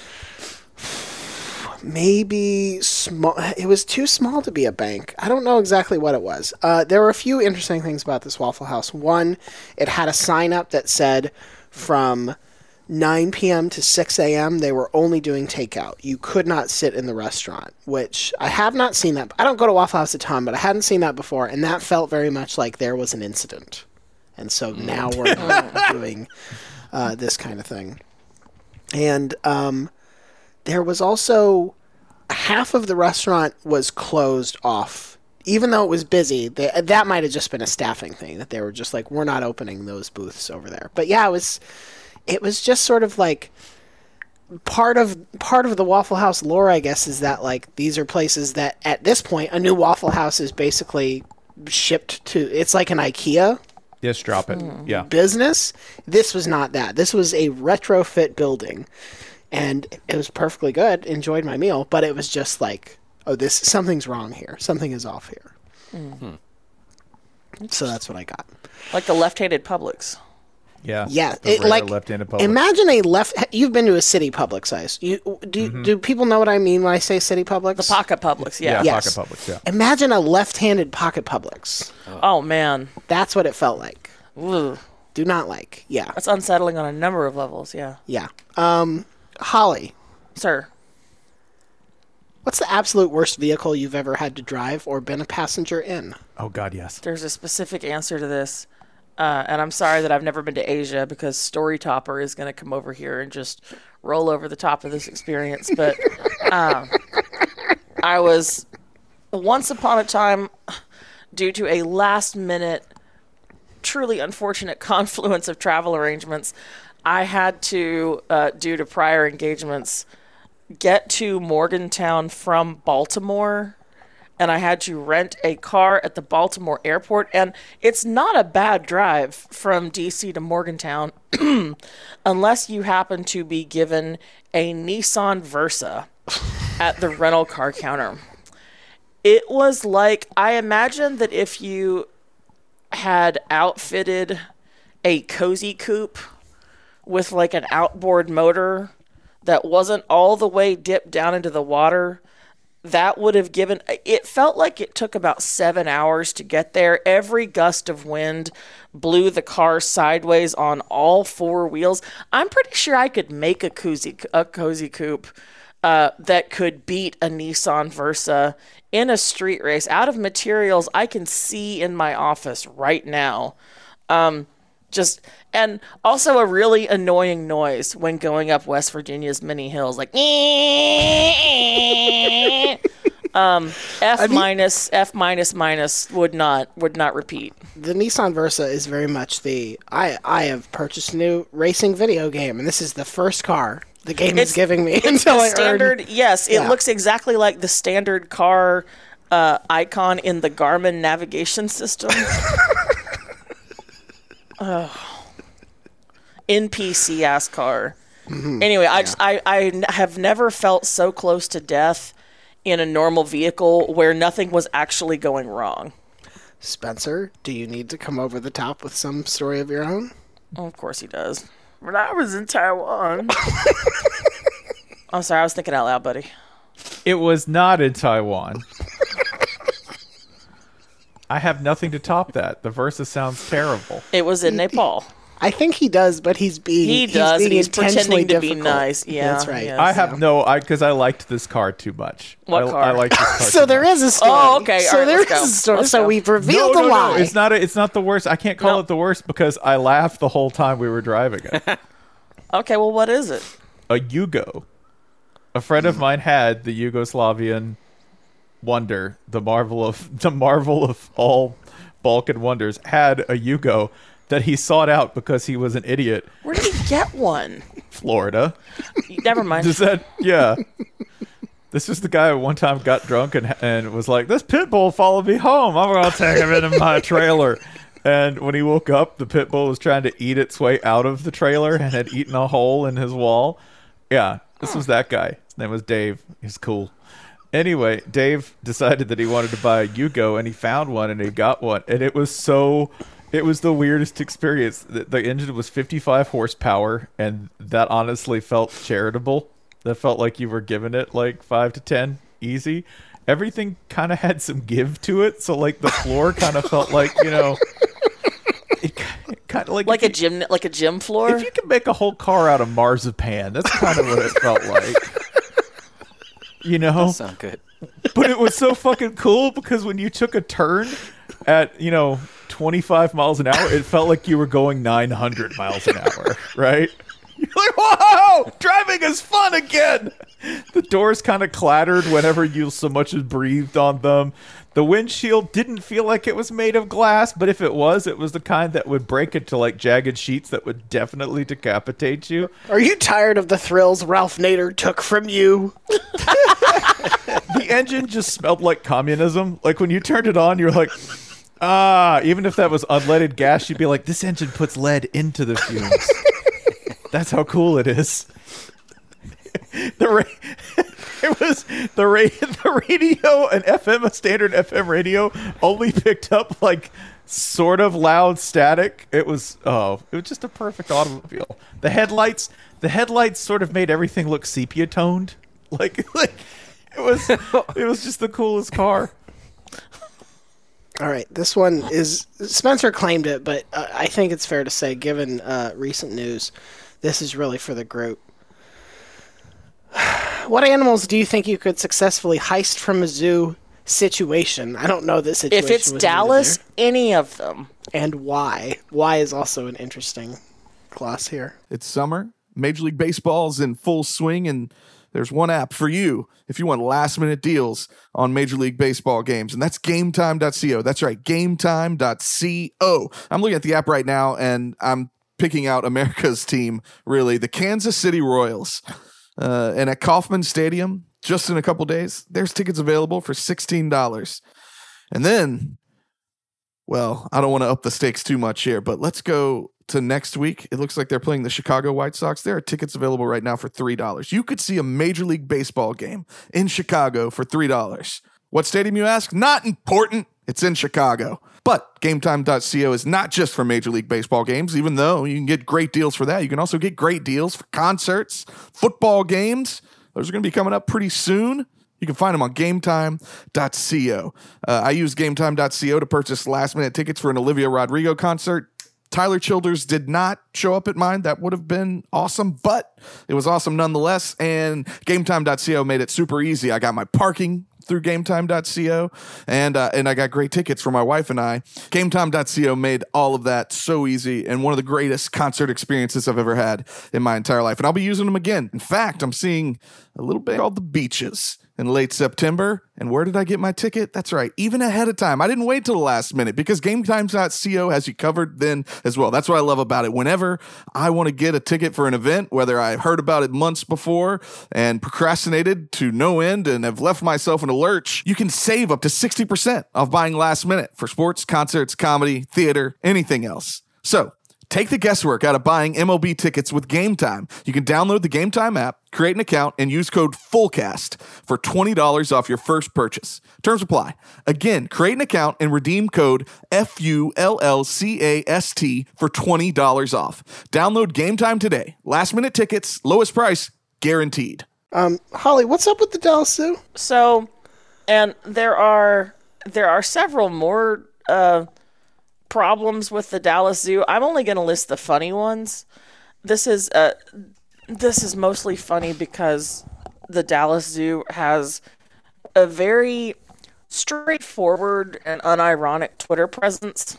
maybe small. It was too small to be a bank. I don't know exactly what it was. Uh, there were a few interesting things about this Waffle House. One, it had a sign up that said from nine p.m. to six a.m. they were only doing takeout. You could not sit in the restaurant, which I have not seen that. I don't go to Waffle House a ton, but I hadn't seen that before, and that felt very much like there was an incident. And so now we're doing uh, this kind of thing. And um, there was also half of the restaurant was closed off. Even though it was busy, they, that might have just been a staffing thing, that they were just like, we're not opening those booths over there. But yeah, it was it was just sort of like part of part of the Waffle House lore, I guess, is that like these are places that at this point a new Waffle House is basically shipped to. It's like an IKEA Just drop it. Yeah. business. This was not that. This was a retrofit building, and it was perfectly good. Enjoyed my meal, but it was just like, oh, this something's wrong here. Something is off here. So that's what I got. Like the left-handed Publix. Yeah. Yeah, The it, rare like left-handed Publix. imagine a left. You've been to a city Publix, size. You do. Do people know what I mean when I say city Publix? The pocket Publix, yeah. Yeah, Yes. Pocket Publix, yeah. Imagine a left-handed pocket Publix. Oh, man. That's what it felt like. Ugh. Do not like. Yeah, That's unsettling on a number of levels, yeah. yeah. Um, Holly, Sir. what's the absolute worst vehicle you've ever had to drive or been a passenger in? Oh, God, yes. There's a specific answer to this. Uh, and I'm sorry that I've never been to Asia because Story Topper is going to come over here and just roll over the top of this experience. But um, I was, once upon a time, due to a last minute, truly unfortunate confluence of travel arrangements, I had to, uh, due to prior engagements, get to Morgantown from Baltimore. And I had to rent a car at the Baltimore airport. And it's not a bad drive from D C to Morgantown unless you happen to be given a Nissan Versa at the rental car counter. It was like, I imagine that if you had outfitted a cozy coupe with like an outboard motor that wasn't all the way dipped down into the water, that would have given, it felt like it took about seven hours to get there. Every gust of wind blew the car sideways on all four wheels. I'm pretty sure I could make a cozy, a cozy coupe uh, that could beat a Nissan Versa in a street race out of materials I can see in my office right now. Um, just, and also a really annoying noise when going up West Virginia's many hills, like um, F minus, F minus minus would not would not repeat. The Nissan Versa is very much the I I have purchased a new racing video game, and this is the first car the game It's- is giving me It's until the I standard. earn. Yes, it Yeah. looks exactly like the standard car uh, icon in the Garmin navigation system. Oh. N P C ass car. Anyway, I, just, I I n- have never felt so close to death in a normal vehicle where nothing was actually going wrong. Spencer, do you need to come over the top with some story of your own? Oh, of course he does. When I was in Taiwan. I'm sorry, I was thinking out loud, buddy. It was not in Taiwan. I have nothing to top that. The Versa sounds terrible. It was in Nepal. I think he does, but he's being He he's does, being and he's intentionally pretending to be difficult. nice. Yeah, that's right. yeah. I have no, I because I liked this car too much. What I, car? I like this car. So too there much. is a story. Oh, okay, So all right, there let's is go. a story. Let's so go. we've No, revealed no, the no, lie. it's not. A, it's not the worst. I can't call No. it the worst because I laughed the whole time we were driving it. Okay, well, what is it? A Yugo. A friend of mine had the Yugoslavian wonder, the marvel of the marvel of all Balkan wonders, had a Yugo that he sought out because he was an idiot. Where did he get one? Florida. Never mind. Does that? Yeah. This was the guy who one time got drunk and and was like, "This pit bull followed me home. I'm gonna take him into my trailer." And when he woke up, the pit bull was trying to eat its way out of the trailer and had eaten a hole in his wall. Yeah, this was that guy. His name was Dave. He's cool. Anyway, Dave decided that he wanted to buy a Yugo, and he found one, and he got one, and it was so, it was the weirdest experience. The, the engine was fifty-five horsepower, and that honestly felt charitable. That felt like you were giving it like five to ten easy. Everything kind of had some give to it, so like the floor kind of felt like, you know, it, it kind of like like a you, gym, like a gym floor. If you could make a whole car out of marzipan, that's kind of what it felt like. You know, That sound good. but it was so fucking cool because when you took a turn at, you know, twenty-five miles an hour, it felt like you were going nine hundred miles an hour, right? You're like, whoa, driving is fun again. The doors kind of clattered whenever you so much as breathed on them. The windshield didn't feel like it was made of glass, but if it was, it was the kind that would break into like jagged sheets that would definitely decapitate you. Are you tired of the thrills Ralph Nader took from you? The engine just smelled like communism. Like when you turned it on, you're like, ah, even if that was unleaded gas, you'd be like, this engine puts lead into the fumes. That's how cool it is. The ra- it was the ra- the radio, an F M, a standard F M radio, only picked up like sort of loud static. It was oh, it was just a perfect automobile. The headlights, the headlights sort of made everything look sepia toned. Like like it was it was just the coolest car. All right, this one is Spencer claimed it, but uh, I think it's fair to say, given uh, recent news, this is really for the group. What animals do you think you could successfully heist from a zoo situation? I don't know this situation. If it's was Dallas, there. any of them. And why? Why is also an interesting gloss here. It's summer. Major League Baseball's in full swing, and there's one app for you if you want last-minute deals on Major League Baseball games, and that's gametime dot co. That's right, gametime dot co. I'm looking at the app right now, and I'm picking out America's team, really, the Kansas City Royals. Uh, and at Kauffman Stadium, just in a couple days, there's tickets available for sixteen dollars. And then, well, I don't want to up the stakes too much here, but let's go to next week. It looks like they're playing the Chicago White Sox. There are tickets available right now for three dollars. You could see a Major League Baseball game in Chicago for three dollars. What stadium, you ask? Not important. It's in Chicago. But gametime dot co is not just for Major League Baseball games, even though you can get great deals for that. You can also get great deals for concerts, football games. Those are going to be coming up pretty soon. You can find them on gametime dot co. Uh, I use gametime dot co to purchase last-minute tickets for an Olivia Rodrigo concert. Tyler Childers did not show up at mine. That would have been awesome, but it was awesome nonetheless. And gametime dot co made it super easy. I got my parking through gametime dot co, and uh, and I got great tickets for my wife and I. gametime dot co made all of that so easy, and one of the greatest concert experiences I've ever had in my entire life. And I'll be using them again. In fact, I'm seeing a little bit called The Beaches in late September. And where did I get my ticket? That's right, even ahead of time. I didn't wait till the last minute because gametime dot co has you covered then as well. That's what I love about it. Whenever I want to get a ticket for an event, whether I heard about it months before and procrastinated to no end and have left myself in a lurch, you can save up to sixty percent off buying last minute for sports, concerts, comedy, theater, anything else. So take the guesswork out of buying M L B tickets with Game Time. You can download the Game Time app, create an account, and use code FULLCAST for twenty dollars off your first purchase. Terms apply. Again, create an account and redeem code F U L L C A S T for twenty dollars off. Download Game Time today. Last minute tickets, lowest price, guaranteed. Um, Holly, what's up with the Dallas Zoo? So, and there are there are several more uh, problems with the Dallas Zoo. I'm only going to list the funny ones. This is uh, this is mostly funny because the Dallas Zoo has a very straightforward and unironic Twitter presence.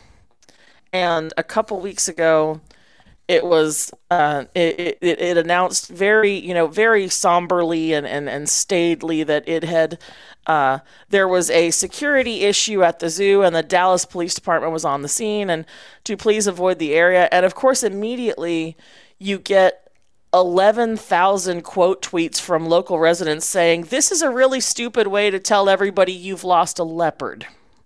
And a couple weeks ago, it was uh, it, it it announced very you know very somberly and, and, and staidly that it had uh, there was a security issue at the zoo and the Dallas Police Department was on the scene and to please avoid the area. And of course, immediately you get eleven thousand quote tweets from local residents saying, "This is a really stupid way to tell everybody you've lost a leopard."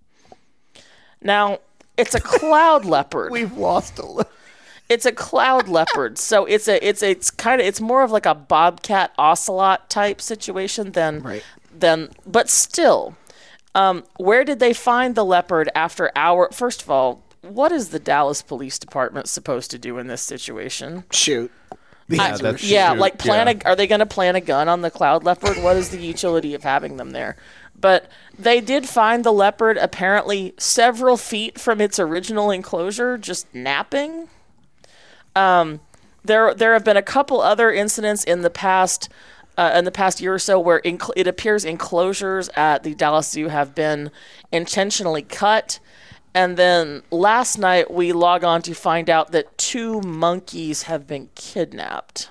Now, it's a cloud leopard. We've lost a leopard. It's a cloud leopard, so it's a it's it's kind of it's more of like a bobcat ocelot type situation than Right. then, but still, um, where did they find the leopard after hour? First of all, what is the Dallas Police Department supposed to do in this situation? Shoot. The Yeah, answer that's- is Yeah, Shoot, like plan yeah. a. Are they going to plant a gun on the cloud leopard? What is the utility of having them there? But they did find the leopard apparently several feet from its original enclosure, just napping. Um, there there have been a couple other incidents in the past uh, in the past year or so where inc- it appears enclosures at the Dallas Zoo have been intentionally cut. And then last night we log on to find out that two monkeys have been kidnapped.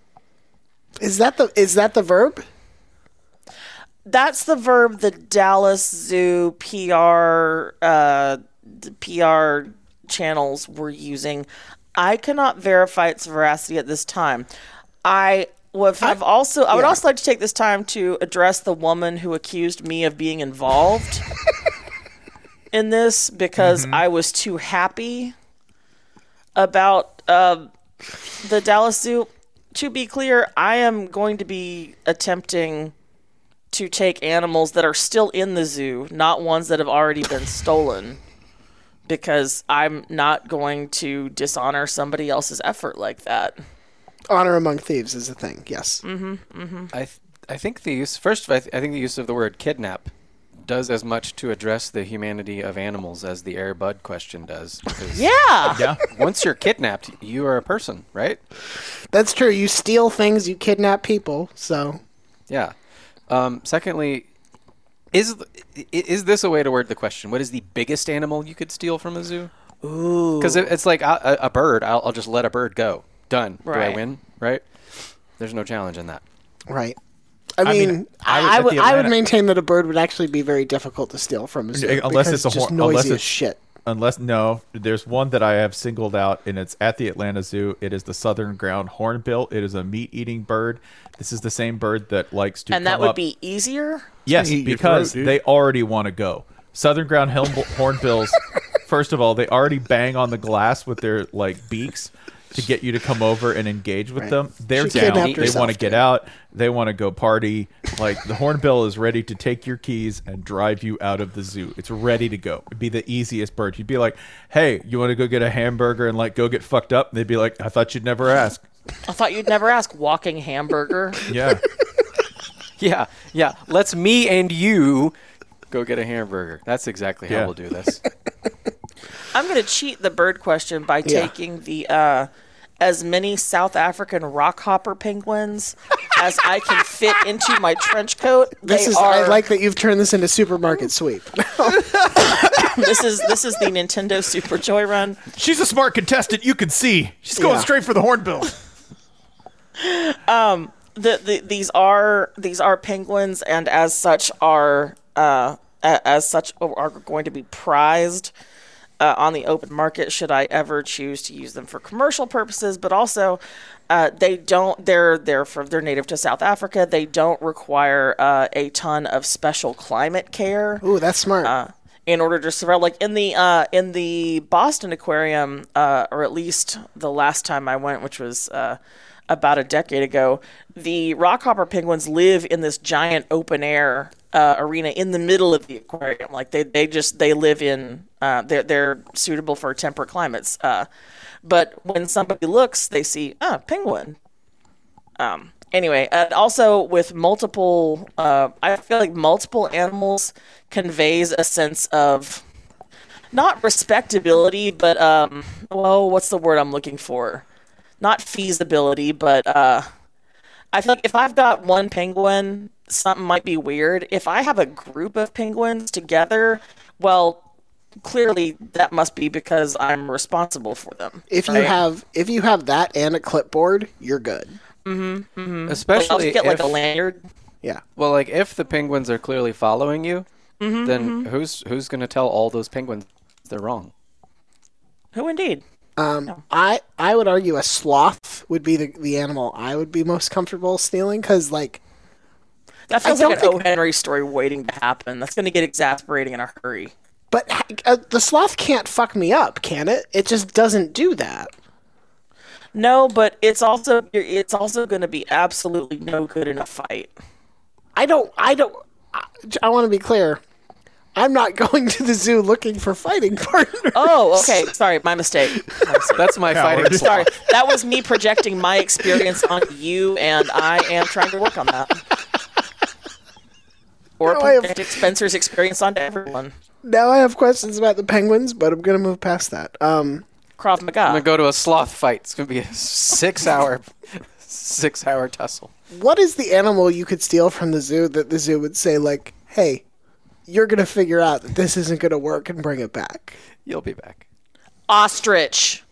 Is that the is that the verb? That's the verb the Dallas Zoo P R uh, the P R channels were using. I cannot verify its veracity at this time. I would have also I would yeah. also like to take this time to address the woman who accused me of being involved in this because I was too happy about uh, the Dallas Zoo. To be clear, I am going to be attempting to take animals that are still in the zoo, not ones that have already been stolen, because I'm not going to dishonor somebody else's effort like that. Honor among thieves is a thing. Yes. I th- I think the use first of all, I, th- I think the use of the word kidnap does as much to address the humanity of animals as the Air Bud question does. because Yeah. Yeah. Once you're kidnapped, you are a person, right? That's true. You steal things, you kidnap people. So Yeah. Um, secondly, is th- i- is this a way to word the question? What is the biggest animal you could steal from a zoo? Ooh. Because it's like a, a bird. I'll, I'll just let a bird go. Done. Do I Right. win? Right? There's no challenge in that. right. I I mean, mean, I, I was I at would the I would Atlanta- maintain that a bird would actually be very difficult to steal from a zoo Unless because it's a just horn- noisy unless as it's- shit. Unless no, there's one that I have singled out, and it's at the Atlanta Zoo. It is the southern ground hornbill. It is a meat-eating bird. This is the same bird that likes to and come that would up. be easier? Yes, Eat your because throat, dude. they already want to go. Southern ground helm- hornbills. First of all, they already bang on the glass with their like beaks to get you to come over and engage with Right. them. They're Should down. kidnap They yourself, want to get dude. out. They want to go party. Like the hornbill is ready to take your keys and drive you out of the zoo. It's ready to go. It'd be the easiest bird. You'd be like, "Hey, you want to go get a hamburger and like go get fucked up?" And they'd be like, "I thought you'd never ask." I thought you'd never ask. Walking hamburger. Yeah. Yeah, yeah. Let's me and you go get a hamburger. That's exactly how Yeah. we'll do this. I'm going to cheat the bird question by Yeah. taking the uh, as many South African rockhopper penguins as I can fit into my trench coat. This They is are, I like that you've turned this into supermarket sweep. this is this is the Nintendo Super Joy Run. She's a smart contestant. You can see. She's going Yeah. straight for the hornbill. The, the these are these are penguins, and as such are uh, a- as such are going to be prized uh, on the open market should I ever choose to use them for commercial purposes. But also, uh, they don't. They're they're from they're native to South Africa. They don't require uh, a ton of special climate care. Ooh, that's smart. Uh, in order to survive. Like in the uh, in the Boston Aquarium, uh, or at least the last time I went, which was uh, about a decade ago, the rockhopper penguins live in this giant open air uh, arena in the middle of the aquarium. Like they, they just they live in uh, they're they're suitable for temperate climates. Uh, but when somebody looks, they see ah penguin. Um, anyway, and also with multiple, uh, I feel like multiple animals conveys a sense of not respectability, but um, well, what's the word I'm looking for? Not feasibility, but uh, I feel like if I've got one penguin, something might be weird. If I have a group of penguins together, well, clearly that must be because I'm responsible for them. if you right? have if you have that and a clipboard, you're good. I'll Especially get like if, a lanyard. Yeah. well, like if the penguins are clearly following you, Mm-hmm, then who's who's going to tell all those penguins they're wrong? Who indeed? Um, I I would argue a sloth would be the the animal I would be most comfortable stealing because like That feels I like an don't O. think- Henry story waiting to happen. That's going to get exasperating in a hurry. but uh, the sloth can't fuck me up, can it? It just doesn't do that. No, but it's also it's also going to be absolutely no good in a fight. I don't I don't I, I want to be clear. I'm not going to the zoo looking for fighting partners. Oh, okay. Sorry, my mistake. My mistake. That's my Coward. fighting Sorry, sloth. that was me projecting my experience on you, and I am trying to work on that. Or No, I have- project Spencer's experience onto everyone. Now I have questions about the penguins, but I'm going to move past that. Um, Krav Maga. I'm gonna go to a sloth fight. It's gonna be a six-hour, six-hour tussle. what is the animal you could steal from the zoo that the zoo would say, like, hey, you're going to figure out that this isn't going to work and bring it back? You'll be back. Ostrich.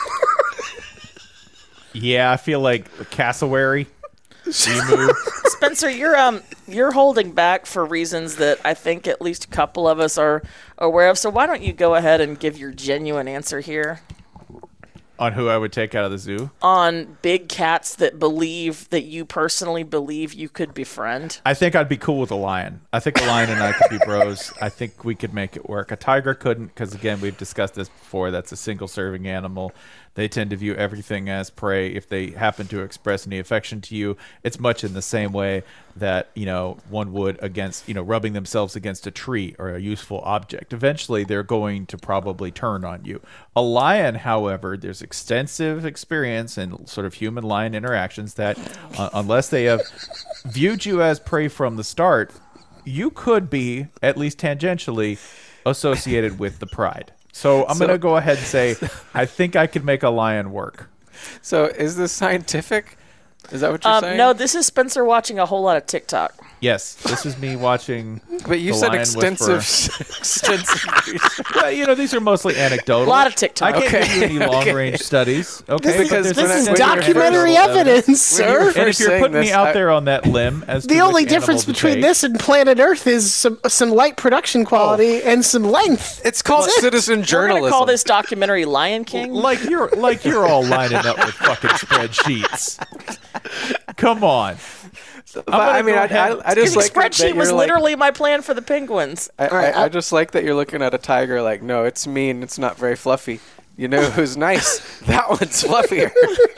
Yeah, I feel like a cassowary. Emu. Spencer, you're um you're holding back for reasons that I think at least a couple of us are aware of. So why don't you go ahead and give your genuine answer here On who I would take out of the zoo. on big cats that believe that you personally believe you could befriend? I think I'd be cool with a lion. I think a lion and I could be bros. I think we could make it work. A tiger couldn't because, again, we've discussed this before. That's a single-serving animal. They tend to view everything as prey. If they happen to express any affection to you, it's much in the same way that, you know, one would against, you know, rubbing themselves against a tree or a useful object. Eventually, they're going to probably turn on you. A lion, however, there's extensive experience in sort of human-lion interactions that, uh, unless they have viewed you as prey from the start, you could be, at least tangentially, associated with the pride. So I'm So- going to go ahead and say, I think I could make a lion work. So, is this scientific? Is that what you're Um, saying? no, this is Spencer watching a whole lot of TikTok. Yes, this is me watching. But you The said Lion extensive, Whisperer. extensive research. Well, you know, these are mostly anecdotal. A lot of TikTok. I can't Okay. give you any long-range studies. Okay, Because But there's when I- This is when you were documentary first- evidence, when you sir. were And if first you're saying putting me this, out I- there on that limb as to The which only animal difference to between take- this and Planet Earth is some some light production quality and some length. It's called citizen We're journalism. going to call this documentary Lion King. like you're like you're all lining up with fucking spreadsheets. Come on. But, gonna I mean, go I, ahead. I, I just The like that, spreadsheet that was you're like, literally my plan for the penguins. I, right, I, I I- just like that you're looking at a tiger like, no, it's mean. It's not very fluffy. You know who's nice? That one's fluffier.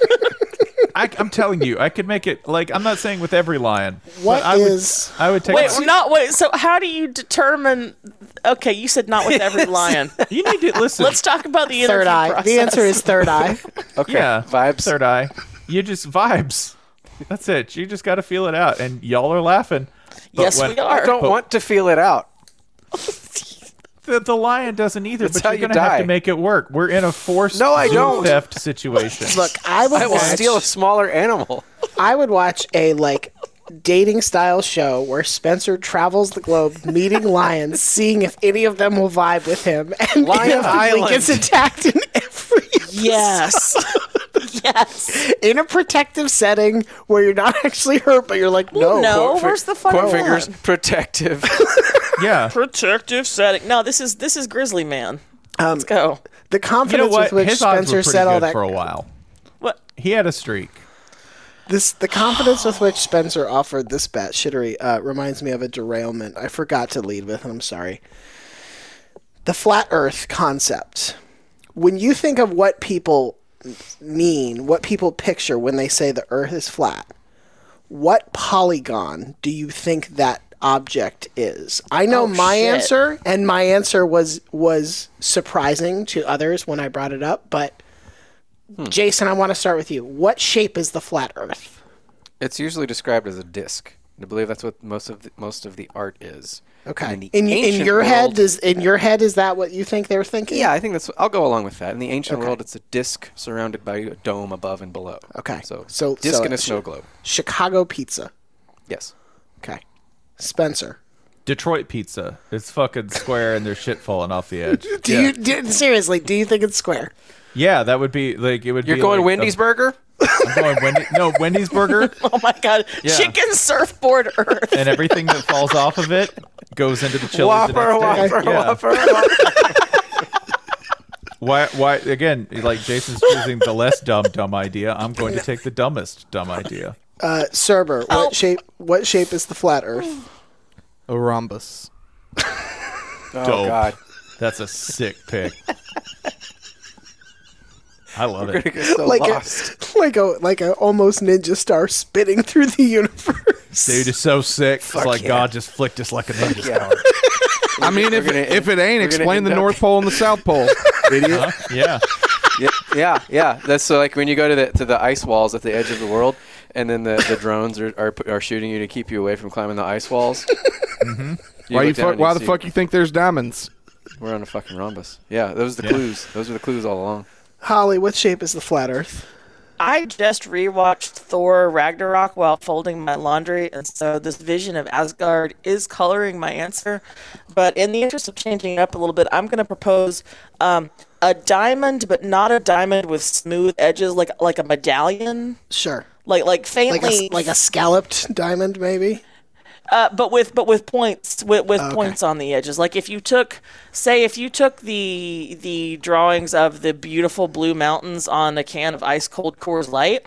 I, I'm telling you, I could make it. Like, I'm not saying with every lion. What but I would, is- I would take. Wait, a- not wait. So how do you determine? Okay, you said not with every lion. you need to listen. Let's talk about the Third interview eye. process. The answer is third eye. Okay, Yeah, vibes. Third eye. You just vibes. That's it. You just got to feel it out, and y'all are laughing. But Yes, when- we are. I don't But- want to feel it out. The, the lion doesn't either, That's but how you're you gonna have die. to make it work. We're in a forced No, I zoo don't. theft situation. Look, I would I will watch. steal a smaller animal. I would watch a like dating style show where Spencer travels the globe meeting lions, seeing if any of them will vibe with him, and Lion inevitably Island. gets attacked in every Yes. yes. in a protective setting where you're not actually hurt, but you're like, no, no, quote where's fi- the funny quote fingers one? protective. yeah. Protective setting. No, this is this is Grizzly Man. Um, Let's go. The You know confidence what? with which His odds Spencer were pretty said all good that. for a while. What? He had a streak. This the confidence with which Spencer offered this bat shittery uh, reminds me of a derailment I forgot to lead with, and I'm sorry. The flat Earth concept. When you think of what people mean, what people picture when they say the Earth is flat, what polygon do you think that object is? I know Oh, my shit. answer, and my answer was was surprising to others when I brought it up, but. Jason, I want to start with you. What shape is the flat Earth? It's usually described as a disc. I believe that's what most of the, most of the art is. Okay. And In, in the in ancient your head, world- does in your head is that what you think they're thinking? Yeah, I think that's. I'll go along with that. In the ancient Okay. world, it's a disc surrounded by a dome above and below. Okay. So, So- disc so and a it's- snow globe. Chicago pizza. Yes. Okay. Spencer. Detroit pizza. It's fucking square and there's shit falling off the edge. Do yeah. you do, seriously? Do you think it's square? Yeah, that would be like it would. You're be going like Wendy's a, Burger? I'm going Wendy. No, Wendy's burger, Oh my god. Yeah. Chicken surfboard Earth. and everything that falls off of it goes into the chili. the Whopper, next day. Whopper, Yeah. Whopper, Whopper. Why? Why? Again, like Jason's choosing the less dumb dumb idea. I'm going to take the dumbest dumb idea. Uh, Cerber. What Help. shape? What shape is the flat Earth? A rhombus. Oh, Dope. God. That's a sick pick. I love We're it. gonna get so like lost. a like a like a almost ninja star spinning through the universe. Dude is so sick. It's like yeah. God just flicked us like a ninja star. I mean, if, We're gonna if it ain't, we're gonna explain end the up- North Pole and the South Pole, idiot. Huh? Yeah. Yeah, yeah, yeah. That's so like when you go to the to the ice walls at the edge of the world, and then the, the drones are, are are shooting you to keep you away from climbing the ice walls. Mm-hmm. Why, you look down fuck, and why you the see fuck you think there's diamonds? We're on a fucking rhombus. Yeah, those are the Yeah. clues. Those are the clues all along. Holly, what shape is the flat Earth? I just rewatched Thor Ragnarok while folding my laundry, and so this vision of Asgard is coloring my answer. But in the interest of changing it up a little bit, I'm going to propose um, a diamond, but not a diamond with smooth edges, like like a medallion, Sure. like like Like faintly, a like a scalloped diamond, maybe. uh, but with but with points with, with Okay. points on the edges. Like if you took, say, if you took the the drawings of the beautiful blue mountains on a can of ice cold Coors Light,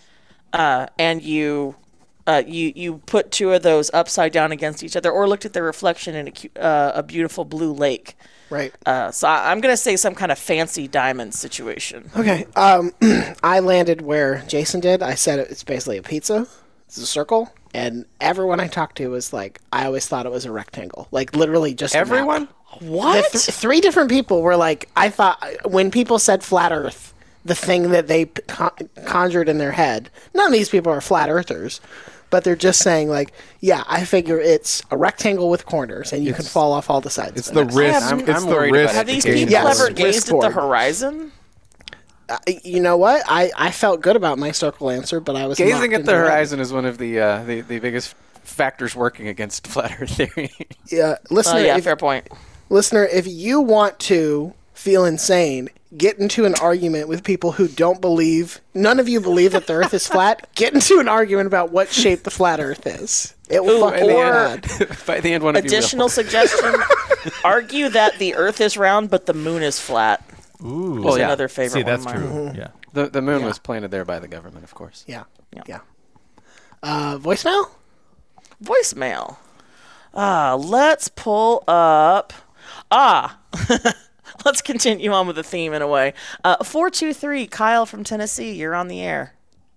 uh, and you. Uh, you you put two of those upside down against each other, or looked at their reflection in a, cu- uh, a beautiful blue lake. Right. Uh, so I, I'm gonna say some kind of fancy diamond situation. Okay. Um, I landed where Jason did. I said it's basically a pizza. It's a circle, and everyone I talked to was like, I always thought it was a rectangle. Like literally just a map. Everyone? What? The th- three different people were like, I thought when people said flat Earth, the thing that they p- con- conjured in their head. None of these people are flat earthers, but they're just saying like, yeah, I figure it's a rectangle with corners, and you can fall off all the sides. It's of the it. risk. I'm- it's I'm the worried risk. about Have these education. people Yes, ever gazed at the risk-board. horizon? Uh, you know what? I, I felt good about my circle answer, but I was Gazing knocked at the into red. horizon is one of the uh, the, the biggest factors working against flat Earth theory. Yeah, Oh listener, yeah, if, fair point. listener, if you want to feel insane, get into an argument with people who don't believe. None of you believe that the Earth is flat. Get into an argument about what shape the flat Earth is. It will Ooh, fuck you or- mad. By the end, one of Additional you suggestion: argue that the Earth is round, but the Moon is flat. Ooh. Well, Is yeah. another favorite See, one that's of mine. true. Yeah. will. The, the moon Yeah. was planted there by the government, of course. Yeah, Yeah. yeah. Uh, voicemail. Voicemail. Ah, let's pull up. Ah, let's continue on with the theme in a way. Uh, four two three, Kyle from Tennessee. You're on the air.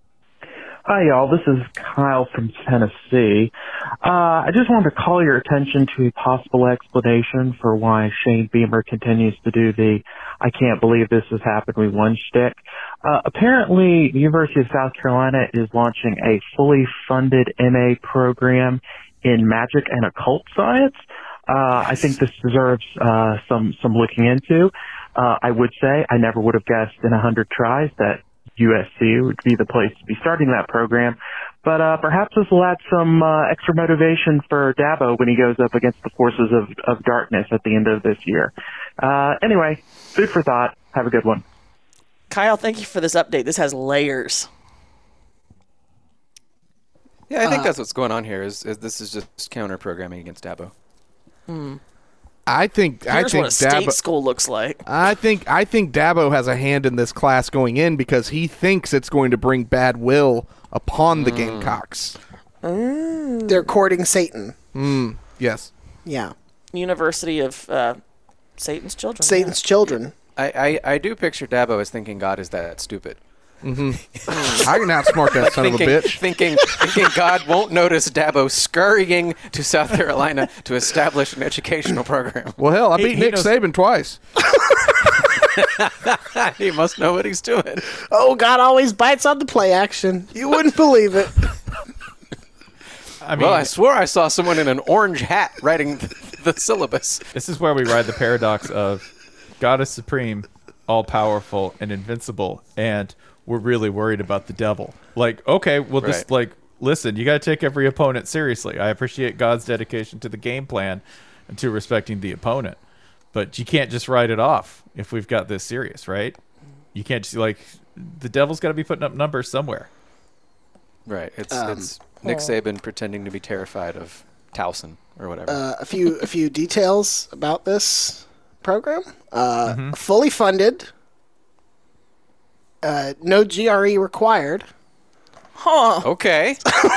Hi, y'all. This is Kyle from Tennessee. Uh, I just wanted to call your attention to a possible explanation for why Shane Beamer continues to do the I can't believe this has happened with one shtick. Uh, apparently, the University of South Carolina is launching a fully funded M A program in magic and occult science. Uh, I think this deserves uh, some, some looking into. Uh, I would say I never would have guessed in a hundred tries that U S C would be the place to be starting that program. But uh, perhaps this will add some uh, extra motivation for Dabo when he goes up against the forces of, of darkness at the end of this year. Uh, anyway, food for thought. Have a good one. Kyle, thank you for this update. This has layers. Yeah, I Uh, think that's what's going on here. Is, is this is just counter programming against Dabo? I think. I Here's think what a state Dabo. school looks like. I think. I think Dabo has a hand in this class going in because he thinks it's going to bring bad will upon the Gamecocks. They're courting Satan. Yes. Yeah, University of uh, Satan's Children. Satan's children. I, I, I do picture Dabo as thinking God is that stupid. I can outsmart that son thinking, of a bitch. thinking, thinking God won't notice Dabo scurrying to South Carolina to establish an educational program. Well, hell, I He- beat he Nick knows- Saban twice. He must know what he's doing. Oh, God always bites on the play action. You wouldn't believe it. I mean, Well, I swore I saw someone in an orange hat writing the syllabus. this is where we ride the paradox of God is supreme, all powerful, and invincible, and we're really worried about the devil. Like, okay, well, this Right. like, listen, you got to take every opponent seriously. I appreciate God's dedication to the game plan and to respecting the opponent, but you can't just write it off if we've got this serious, right? You can't just like the devil's got to be putting up numbers somewhere. Right. It's Um, it's Nick Saban pretending to be terrified of Towson or whatever. Uh, a few a few details about this program. Uh, Fully funded. Uh, no G R E required. Huh. okay.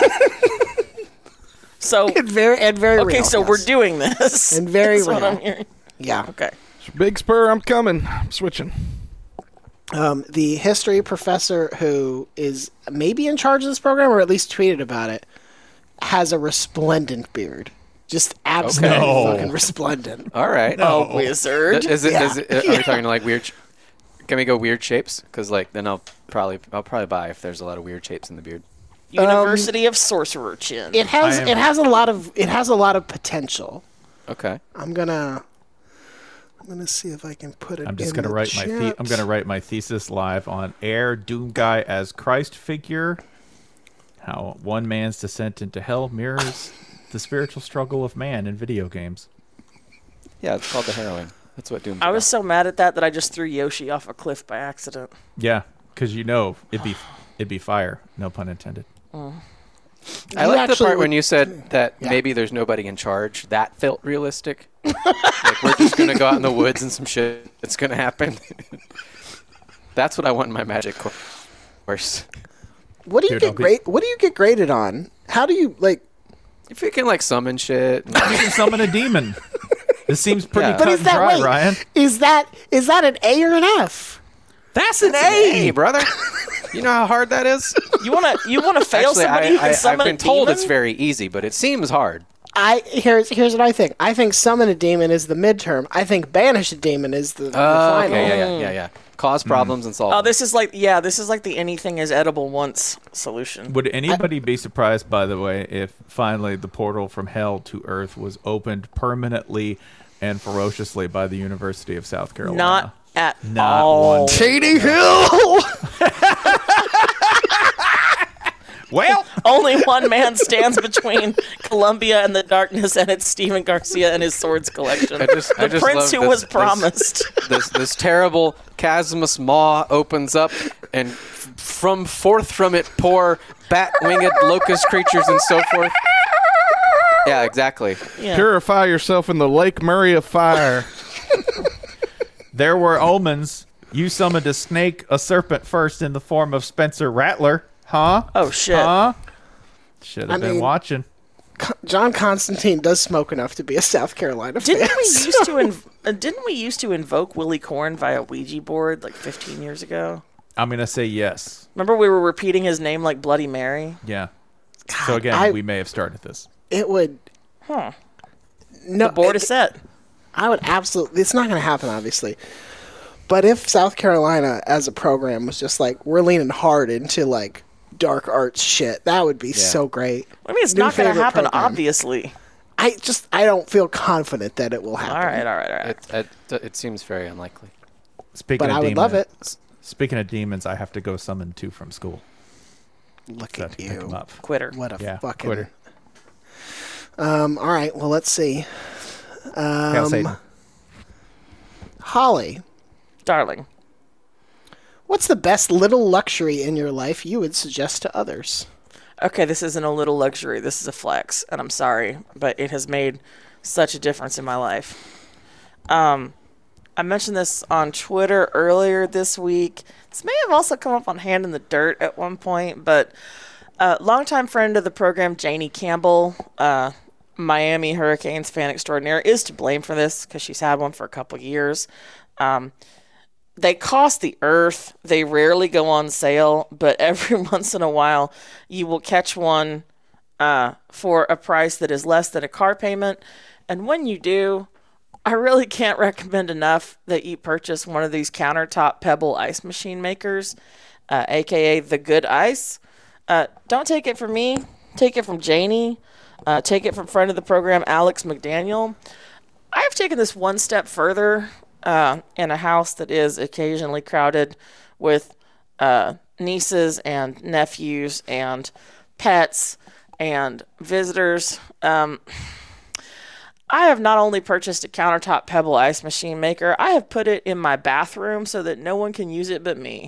So, And very and very okay, real, so yes. we're doing this. And very That's what real. I'm hearing. Yeah. Okay. Big Spur, I'm coming. I'm switching. Um, the history professor who is maybe in charge of this program, or at least tweeted about it, has a resplendent beard. Just absolutely Okay. No. fucking resplendent. All right. Oh, wizard. Th- Is it? Yeah. Is it? Are we talking like weird? sh- Can we go weird shapes? Because like then I'll probably I'll probably buy if there's a lot of weird shapes in the beard. University of Sorcerer Chin. It has I am- it has a lot of it has a lot of potential. Okay. I'm gonna I'm gonna see if I can put it. I'm just in gonna the write my the- chat. I'm gonna write my thesis live on air. Doom Guy as Christ figure. How one man's descent into hell mirrors the spiritual struggle of man in video games. Yeah, it's called the harrowing. That's what Doom. I was so mad at that that I just threw Yoshi off a cliff by accident. Yeah, because you know it'd be it'd be fire. No pun intended. I You like the actually part when would- you said that Yeah. maybe there's nobody in charge. That felt realistic. Like we're just gonna go out in the woods and some shit. It's gonna happen. That's what I want in my magic course. What do you Dude, I'll get be- grade? What do you get graded on? How do you like? If you can like summon shit. and- You can summon a demon. This seems pretty Yeah. cut But is and that dry, wait, Ryan. Is that is that an A or an F? That's an Hey, A. brother. You know how hard that is? You wanna you wanna fail Actually, somebody I, who can I, summon I've been a told demon? it's very easy, but it seems hard. I here's here's what I think. I think summon a demon is the midterm. I think banish a demon is the, the Oh, final. okay, yeah, yeah, yeah, yeah. Cause problems and solve. Oh, them. this is like yeah, this is like the anything is edible once solution. Would anybody be surprised, by the way, if finally the portal from hell to earth was opened permanently and ferociously by the University of South Carolina? Not at Not all. one. Katie Hill. Well, Only one man stands between Columbia and the darkness, and it's Stephen Garcia and his swords collection. I just, I the just prince love who this- was this- promised. This, this terrible chasmus maw opens up, and f- from forth from it pour bat-winged locust creatures and so forth. Yeah, exactly. Yeah. Purify yourself in the Lake Murray of fire. there were omens. You summoned a snake, a serpent first in the form of Spencer Rattler. Huh? Oh shit. Huh? Should have I been mean- watching. Con- John Constantine does smoke enough to be a South Carolina fan. Didn't we so- used to inv- uh, didn't we used to invoke Willie Corn via Ouija board like fifteen years ago? I'm going to say yes. Remember we were repeating his name like Bloody Mary? Yeah. So again, I- we may have started this. It would. Huh. No, The board it- is set. I would absolutely. It's not going to happen, obviously. But if South Carolina, as a program, was just like we're leaning hard into like dark arts shit, that would be so great. I mean, it's New not going to favorite happen, program. obviously. I just I don't feel confident that it will happen. All right, all right, all right. It, it, it seems very unlikely. Speaking But of I would demons, love it. Speaking of demons, I have to go summon two from school. Look So I have at to pick them you. up. Quitter. What a Yeah, fucking. quitter. Um. All right. Well, let's see. Hail Um, Satan. Holly, Darling. what's the best little luxury in your life you would suggest to others? Okay, this isn't a little luxury. This is a flex, and I'm sorry, but it has made such a difference in my life. Um, I mentioned this on Twitter earlier this week. This may have also come up on Hand in the Dirt at one point, but uh, longtime friend of the program, Janie Campbell, uh, Miami Hurricanes fan extraordinaire, is to blame for this because she's had one for a couple years. Um, They cost the earth. They rarely go on sale, but every once in a while you will catch one uh, for a price that is less than a car payment. And when you do, I really can't recommend enough that you purchase one of these countertop pebble ice machine makers, uh, aka the Good Ice. Uh, don't take it from me. Take it from Janie. Uh, take it from friend of the program, Alex McDaniel. I have taken this one step further. Uh, in a house that is occasionally crowded with uh, nieces and nephews and pets and visitors. Um, I have not only purchased a countertop pebble ice machine maker, I have put it in my bathroom so that no one can use it but me.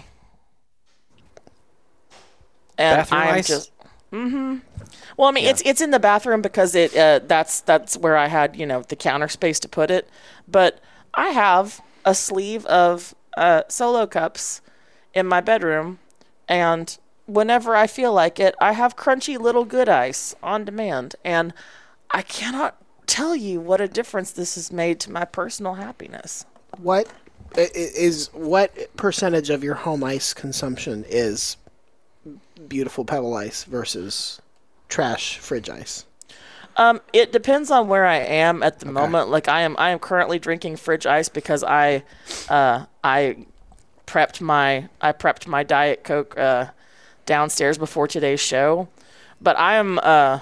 And Bathroom I'm ice? just mm-hmm. Well, I mean, it's it's in the bathroom because it uh, that's that's where I had, you know, the counter space to put it. But I have a sleeve of uh, Solo cups in my bedroom, and whenever I feel like it, I have crunchy little Good Ice on demand, and I cannot tell you what a difference this has made to my personal happiness. What i- i- is what percentage of your home ice consumption is beautiful Pebble ice versus trash fridge ice? Um, it depends on where I am at the moment. Like I am, I am currently drinking fridge ice because I, uh, I prepped my, I prepped my Diet Coke uh, downstairs before today's show. But I am, uh,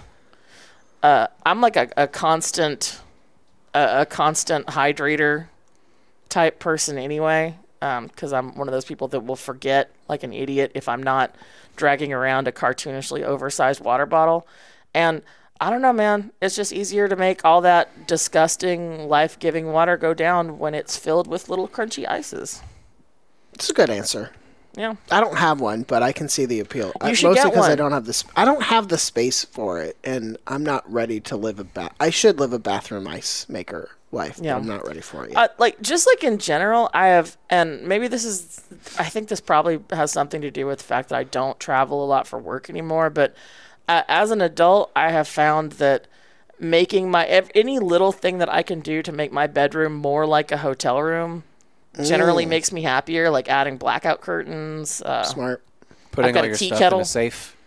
uh, I'm like a, a constant, a, a constant hydrator type person anyway. Um, because I'm one of those people that will forget like an idiot if I'm not dragging around a cartoonishly oversized water bottle, and I don't know, man. It's just easier to make all that disgusting, life-giving water go down when it's filled with little crunchy ices. It's a good answer. Yeah. I don't have one, but I can see the appeal. You I, should mostly get because I one. don't have this. I don't have the space for it, and I'm not ready to live a ba- I should live a bathroom ice maker life, Yeah. but I'm not ready for it yet. Uh, like just like in general, I have, and maybe this is, I think this probably has something to do with the fact that I don't travel a lot for work anymore. But uh, as an adult, I have found that making my ev- any little thing that I can do to make my bedroom more like a hotel room generally Mm. makes me happier. Like adding blackout curtains. Uh, Smart. Putting got all a your tea stuff kettle. in a safe.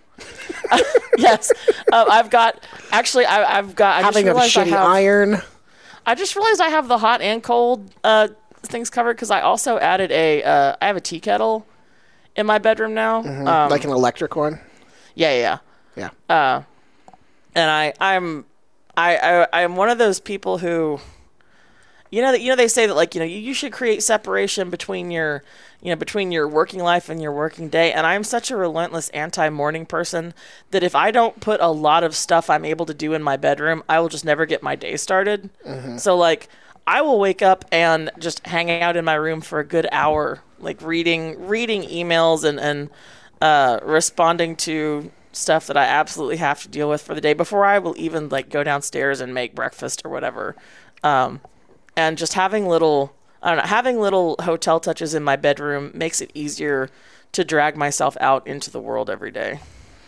yes, uh, I've got. Actually, I, I've got. I just Having a realized I shitty have. iron. I just realized I have the hot and cold uh, things covered because I also added a. Uh, I have a tea kettle in my bedroom now. Um, like an electric one. yeah, yeah, Yeah. yeah. Uh, and I, I'm, I, I, I'm one of those people who, you know, that you know they say that like you know you, you should create separation between your, you know, between your working life and your working day. And I'm such a relentless anti-morning person that if I don't put a lot of stuff I'm able to do in my bedroom, I will just never get my day started. So like I will wake up and just hang out in my room for a good hour, like reading reading emails and and uh, responding to stuff that I absolutely have to deal with for the day before I will even like go downstairs and make breakfast or whatever. Um, and just having little, I don't know, having little hotel touches in my bedroom makes it easier to drag myself out into the world every day.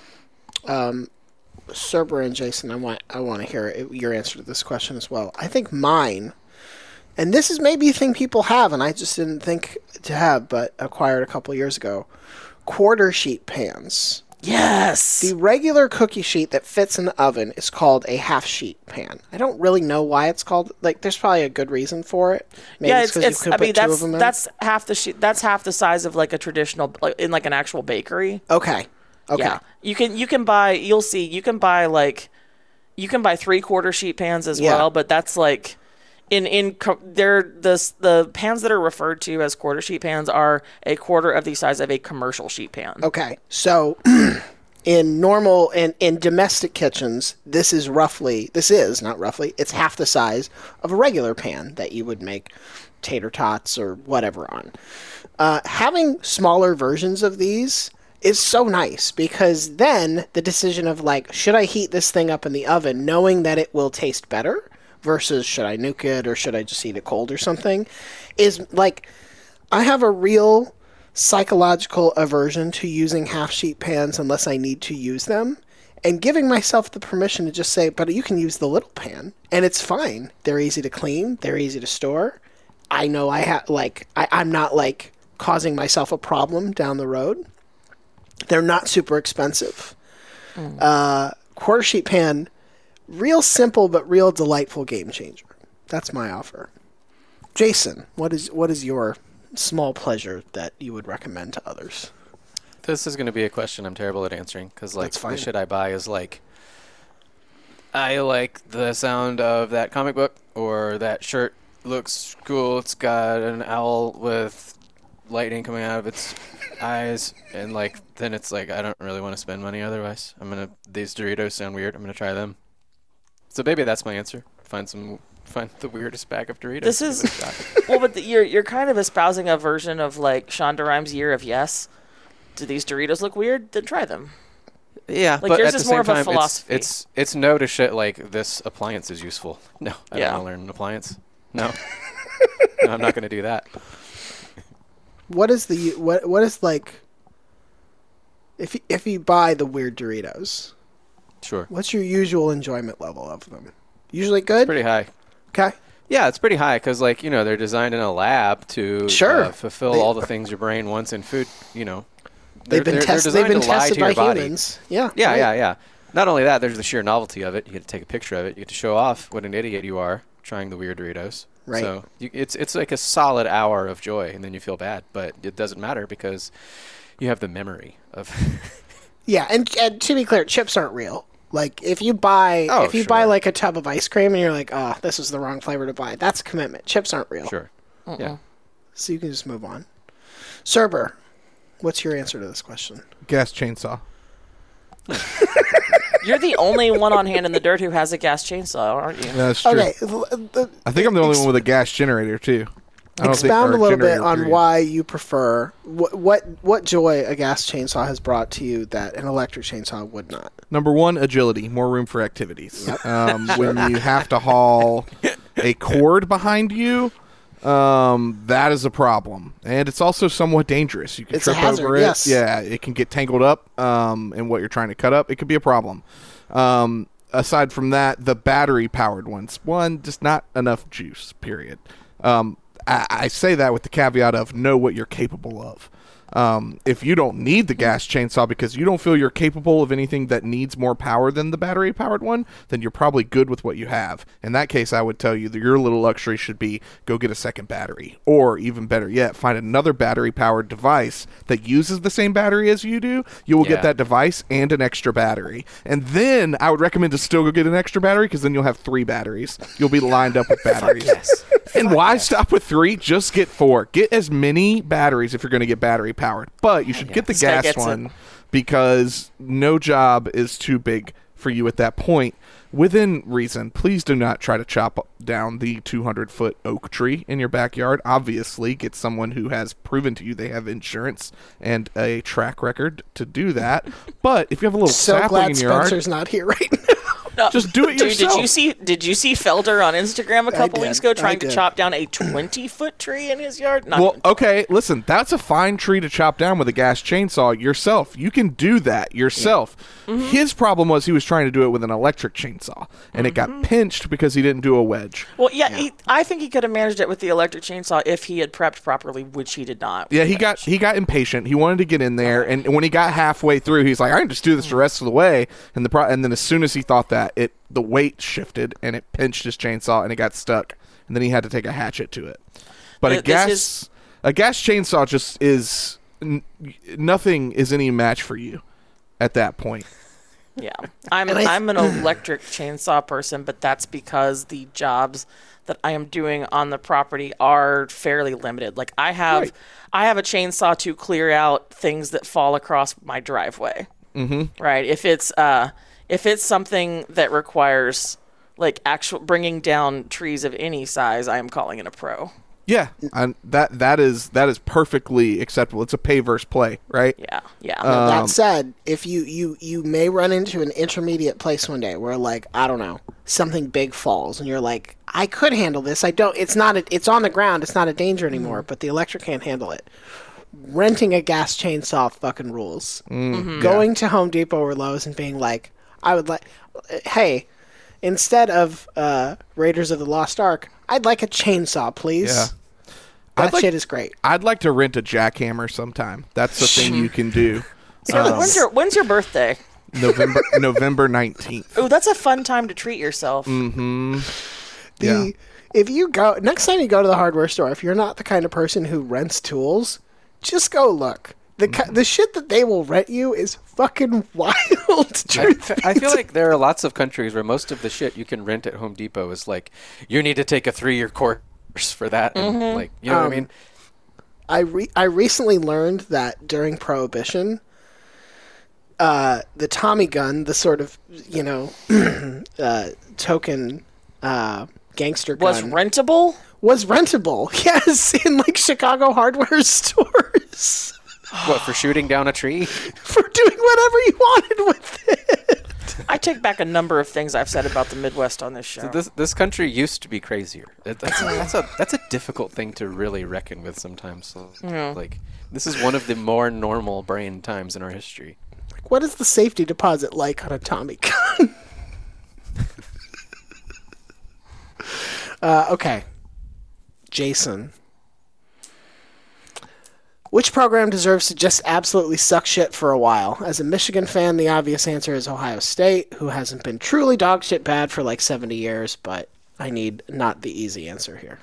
Cerber and Jason, I want I want to hear it, your answer to this question as well. I think mine, and this is maybe a thing people have, and I just didn't think to have, but acquired a couple years ago, quarter sheet pans. Yes. The regular cookie sheet that fits in the oven is called a half sheet pan. I don't really know why it's called. Like, there's probably a good reason for it. Maybe yeah, it's it's, because it's you I could mean put two that's of them in. that's half the sheet. That's half the size of like a traditional, like in like an actual bakery. Okay. Okay. Yeah, you can you can buy. You'll see. You can buy like, you can buy three quarter sheet pans as Yeah. well. But that's like, in in co- they're the the pans that are referred to as quarter sheet pans are a quarter of the size of a commercial sheet pan. Okay. So in normal in in domestic kitchens, this is roughly this is not roughly, it's half the size of a regular pan that you would make tater tots or whatever on. Uh, having smaller versions of these is so nice because then the decision of like, should I heat this thing up in the oven knowing that it will taste better versus should I nuke it or should I just eat it cold or something is like, I have a real psychological aversion to using half sheet pans unless I need to use them, and giving myself the permission to just say, but you can use the little pan and it's fine. They're easy to clean. They're easy to store. I know I have like, I, I'm not like causing myself a problem down the road. They're not super expensive. Mm. Uh, quarter sheet pan, real simple but real delightful game changer. That's my offer. Jason, what is what is your small pleasure that you would recommend to others? This is going to be a question I'm terrible at answering because, like, That's fine. the shit I buy is like, I like the sound of that comic book or that shirt looks cool. It's got an owl with lightning coming out of its eyes, and like, then it's like I don't really want to spend money otherwise. I'm gonna these Doritos sound weird. I'm gonna try them. So maybe that's my answer. Find some. Find the weirdest bag of Doritos. This is well, but the, you're you're kind of espousing a version of like Shonda Rhimes' Year of Yes. Do these Doritos look weird? Then try them. Yeah, like but yours at is the same more of a time, philosophy. It's, it's it's no to shit like this appliance is useful. No, I Yeah. don't want to learn an appliance. No, no I'm not going to do that. What is the what what is like if you, if you buy the weird Doritos? Sure. What's your usual enjoyment level of them? Usually good? Pretty high. Okay. Yeah, it's pretty high because, like, you know, they're designed in a lab to Sure. uh, fulfill They- all the things your brain wants in food. You know, They've been they're, they're tested. They've designed been to lie tested to your by body. humans. Yeah. Yeah, right. yeah, yeah. Not only that, there's the sheer novelty of it. You get to take a picture of it. You get to show off what an idiot you are trying the weird Doritos. Right. So you, it's it's like a solid hour of joy, and then you feel bad, but it doesn't matter because you have the memory of. Yeah, and, and to be clear, chips aren't real. Like if you buy Oh, if you buy sure. like a tub of ice cream and you're like, oh, this was the wrong flavor to buy, that's a commitment. Chips aren't real. Sure. Yeah. So you can just move on. Cerber, what's your answer to this question? Gas chainsaw. You're the only one on Hand in the Dirt who has a gas chainsaw, aren't you? That's true. Okay, l- the, I think I'm the only ex- one with a gas generator too. I don't think- expound or a little bit generator, on period. why you prefer what what what joy a gas chainsaw has brought to you that an electric chainsaw would not. Number one, agility, more room for activities. Um, when you have to haul a cord behind you, um, that is a problem, and it's also somewhat dangerous. You can It's a trip hazard, over it. yes. Yeah, it can get tangled up um, in what you're trying to cut up. It could be a problem. Um, aside from that, the battery-powered ones, one, just not enough juice. Period. Um, I, I say that with the caveat of know what you're capable of. Um, if you don't need the gas chainsaw because you don't feel you're capable of anything that needs more power than the battery powered one, then you're probably good with what you have. In that case, I would tell you that your little luxury should be go get a second battery, or even better yet, find another battery powered device that uses the same battery as you do. You will Yeah. get that device and an extra battery. And then I would recommend to still go get an extra battery because then you'll have three batteries. You'll be lined up with batteries. Yes. And why stop with three? Just get four. Get as many batteries if you're going to get battery powered. But you should get the This guy gas gets it. one because no job is too big for you at that point. Within reason, please do not try to chop down the two hundred foot oak tree in your backyard. Obviously, get someone who has proven to you they have insurance and a track record to do that. But if you have a little So sapling glad in your yard, Spencer's not here right now. No, just do it dude, yourself. Did you see? Did you see Felder on Instagram a couple did. weeks ago I trying to did. chop down a twenty foot tree in his yard? Not Well, even- okay, listen, that's a fine tree to chop down with a gas chainsaw yourself. You can do that yourself. Mm-hmm. His problem was he was trying to do it with an electric chainsaw, and it Mm-hmm. got pinched because he didn't do a wedge. well, yeah, He, I think he could have managed it with the electric chainsaw if he had prepped properly, which he did not. Yeah, he got he got impatient. He wanted to get in there, and when he got halfway through, he's like, "I can just do this the rest of the way." And the pro- and then as soon as he thought that, it the weight shifted and it pinched his chainsaw and it got stuck, and then he had to take a hatchet to it. But a Th- this gas is- a gas chainsaw just is n- nothing is any match for you at that point. Yeah, I'm And I- I'm an electric chainsaw person, but that's because the jobs that I am doing on the property are fairly limited. Like I have, Right. I have a chainsaw to clear out things that fall across my driveway. Mm-hmm. Right. If it's uh, if it's something that requires like actual bringing down trees of any size, I am calling it a pro. Yeah, and that that is that is perfectly acceptable. It's a pay versus play, right? Yeah. Yeah. Uh, That said, if you, you you may run into an intermediate place one day where, like, I don't know, something big falls and you're like, I could handle this. I don't. It's not. A, it's on the ground. It's not a danger anymore. But the electric can't handle it. Renting a gas chainsaw fucking rules. Going to Home Depot or Lowe's and being like, I would like, hey, instead of uh, Raiders of the Lost Ark, I'd like a chainsaw, please. Yeah. That I'd like- shit is great. I'd like to rent a jackhammer sometime. That's the thing you can do. So when's your when's your birthday? November November nineteenth. Oh, that's a fun time to treat yourself. The, Yeah. If you go next time you go to the hardware store, if you're not the kind of person who rents tools, just go look. The ki- the shit that they will rent you is fucking wild. I, I feel like there are lots of countries where most of the shit you can rent at Home Depot is like, you need to take a three-year course for that. And like, you know what I Um, mean? I re- I recently learned that during Prohibition, uh, the Tommy gun, the sort of you know uh, token uh, gangster gun, Was rentable? was rentable. Yes, in like Chicago hardware stores. What, for shooting down a tree? For doing whatever you wanted with it. I take back a number of things I've said about the Midwest on this show. This this country used to be crazier. It, that's, a, that's a that's a difficult thing to really reckon with sometimes. So, like, this is one of the more normal brain times in our history. What is the safety deposit like on a Tommy gun? Uh, okay. Jason. Which program deserves to just absolutely suck shit for a while? As a Michigan fan, the obvious answer is Ohio State, who hasn't been truly dog shit bad for like seventy years, but I need not the easy answer here.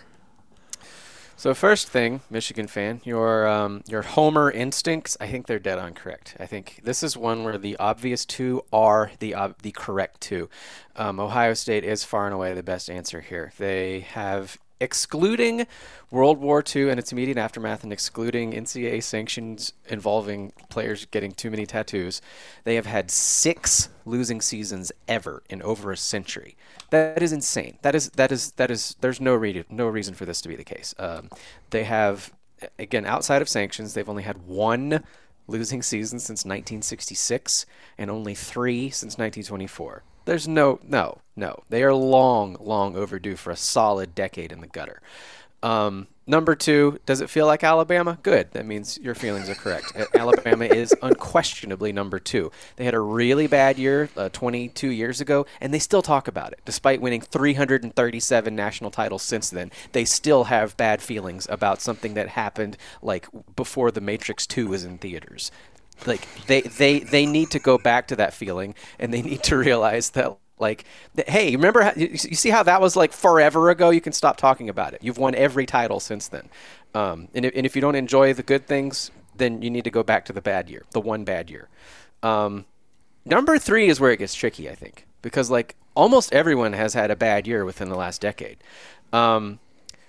So first thing, Michigan fan, your um, your homer instincts, I think they're dead on correct. I think this is one where the obvious two are the ob- the correct two. Um, Ohio State is far and away the best answer here. They have, excluding World War Two and its immediate aftermath and excluding N C double A sanctions involving players getting too many tattoos, they have had six losing seasons ever in over a century. That is insane. That is that is that is. There's no reason no reason for this to be the case. Um, they have, again, outside of sanctions, they've only had one losing season since nineteen sixty-six and only three since nineteen twenty-four. There's no no no. They are long long overdue for a solid decade in the gutter. Um, number two, does it feel like Alabama? Good. That means your feelings are correct. Alabama is unquestionably number two. They had a really bad year uh, twenty-two years ago, and they still talk about it. Despite winning three hundred thirty-seven national titles since then, they still have bad feelings about something that happened like before The Matrix two was in theaters. Like they, they, they need to go back to that feeling, and they need to realize that, like, hey, remember how, you, you see how that was like forever ago? You can stop talking about it. You've won every title since then. Um, and, if, and if you don't enjoy the good things, then you need to go back to the bad year, the one bad year. Um, number three is where it gets tricky, I think, because like almost everyone has had a bad year within the last decade, um,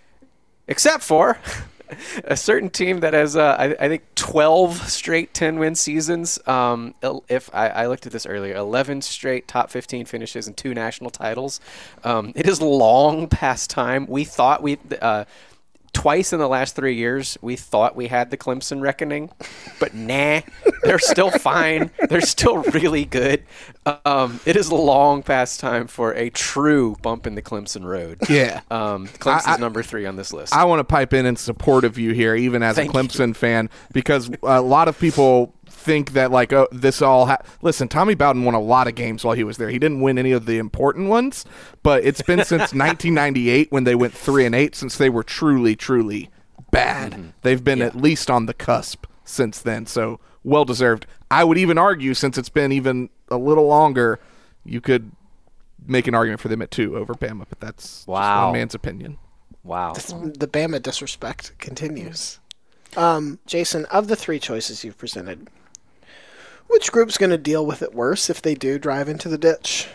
except for a certain team that has, uh, I, I think, twelve straight ten-win seasons. Um, if I, I looked at this earlier, eleven straight top fifteen finishes and two national titles. Um, it is long past time. We thought we, uh, twice in the last three years, we thought we had the Clemson reckoning, but nah, they're still fine. They're still really good. Um, it is long past time for a true bump in the Clemson road. Yeah. Um, Clemson's I, I, number three on this list. I want to pipe in in support of you here, even as Thank a Clemson you. fan, because a lot of people think that, like, oh, this all ha- listen, Tommy Bowden won a lot of games while he was there. He didn't win any of the important ones, but it's been since nineteen ninety-eight when they went three and eight since they were truly, truly bad. Mm-hmm. They've been Yeah. at least on the cusp since then, so well deserved. I would even argue, since it's been even a little longer, you could make an argument for them at two over Bama, but that's Wow. just one man's opinion. Wow. The Bama disrespect continues. Um, Jason, of the three choices you've presented, which group's going to deal with it worse if they do drive into the ditch?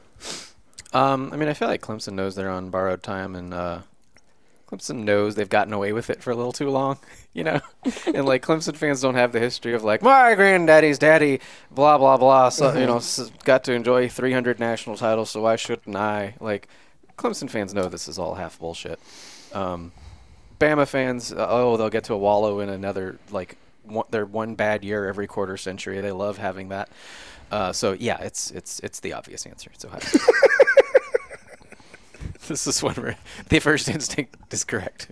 Um, I mean, I feel like Clemson knows they're on borrowed time, and uh, Clemson knows they've gotten away with it for a little too long, you know? And, like, Clemson fans don't have the history of, like, my granddaddy's daddy, blah, blah, blah, so, you know, s- got to enjoy three hundred national titles, so why shouldn't I? Like, Clemson fans know this is all half bullshit. Um, Bama fans, uh, oh, they'll get to a wallow in another, like, one, their one bad year every quarter century. They love having that. Uh, so, yeah, it's it's it's the obvious answer. It's Ohio State. This is one where the first instinct is correct.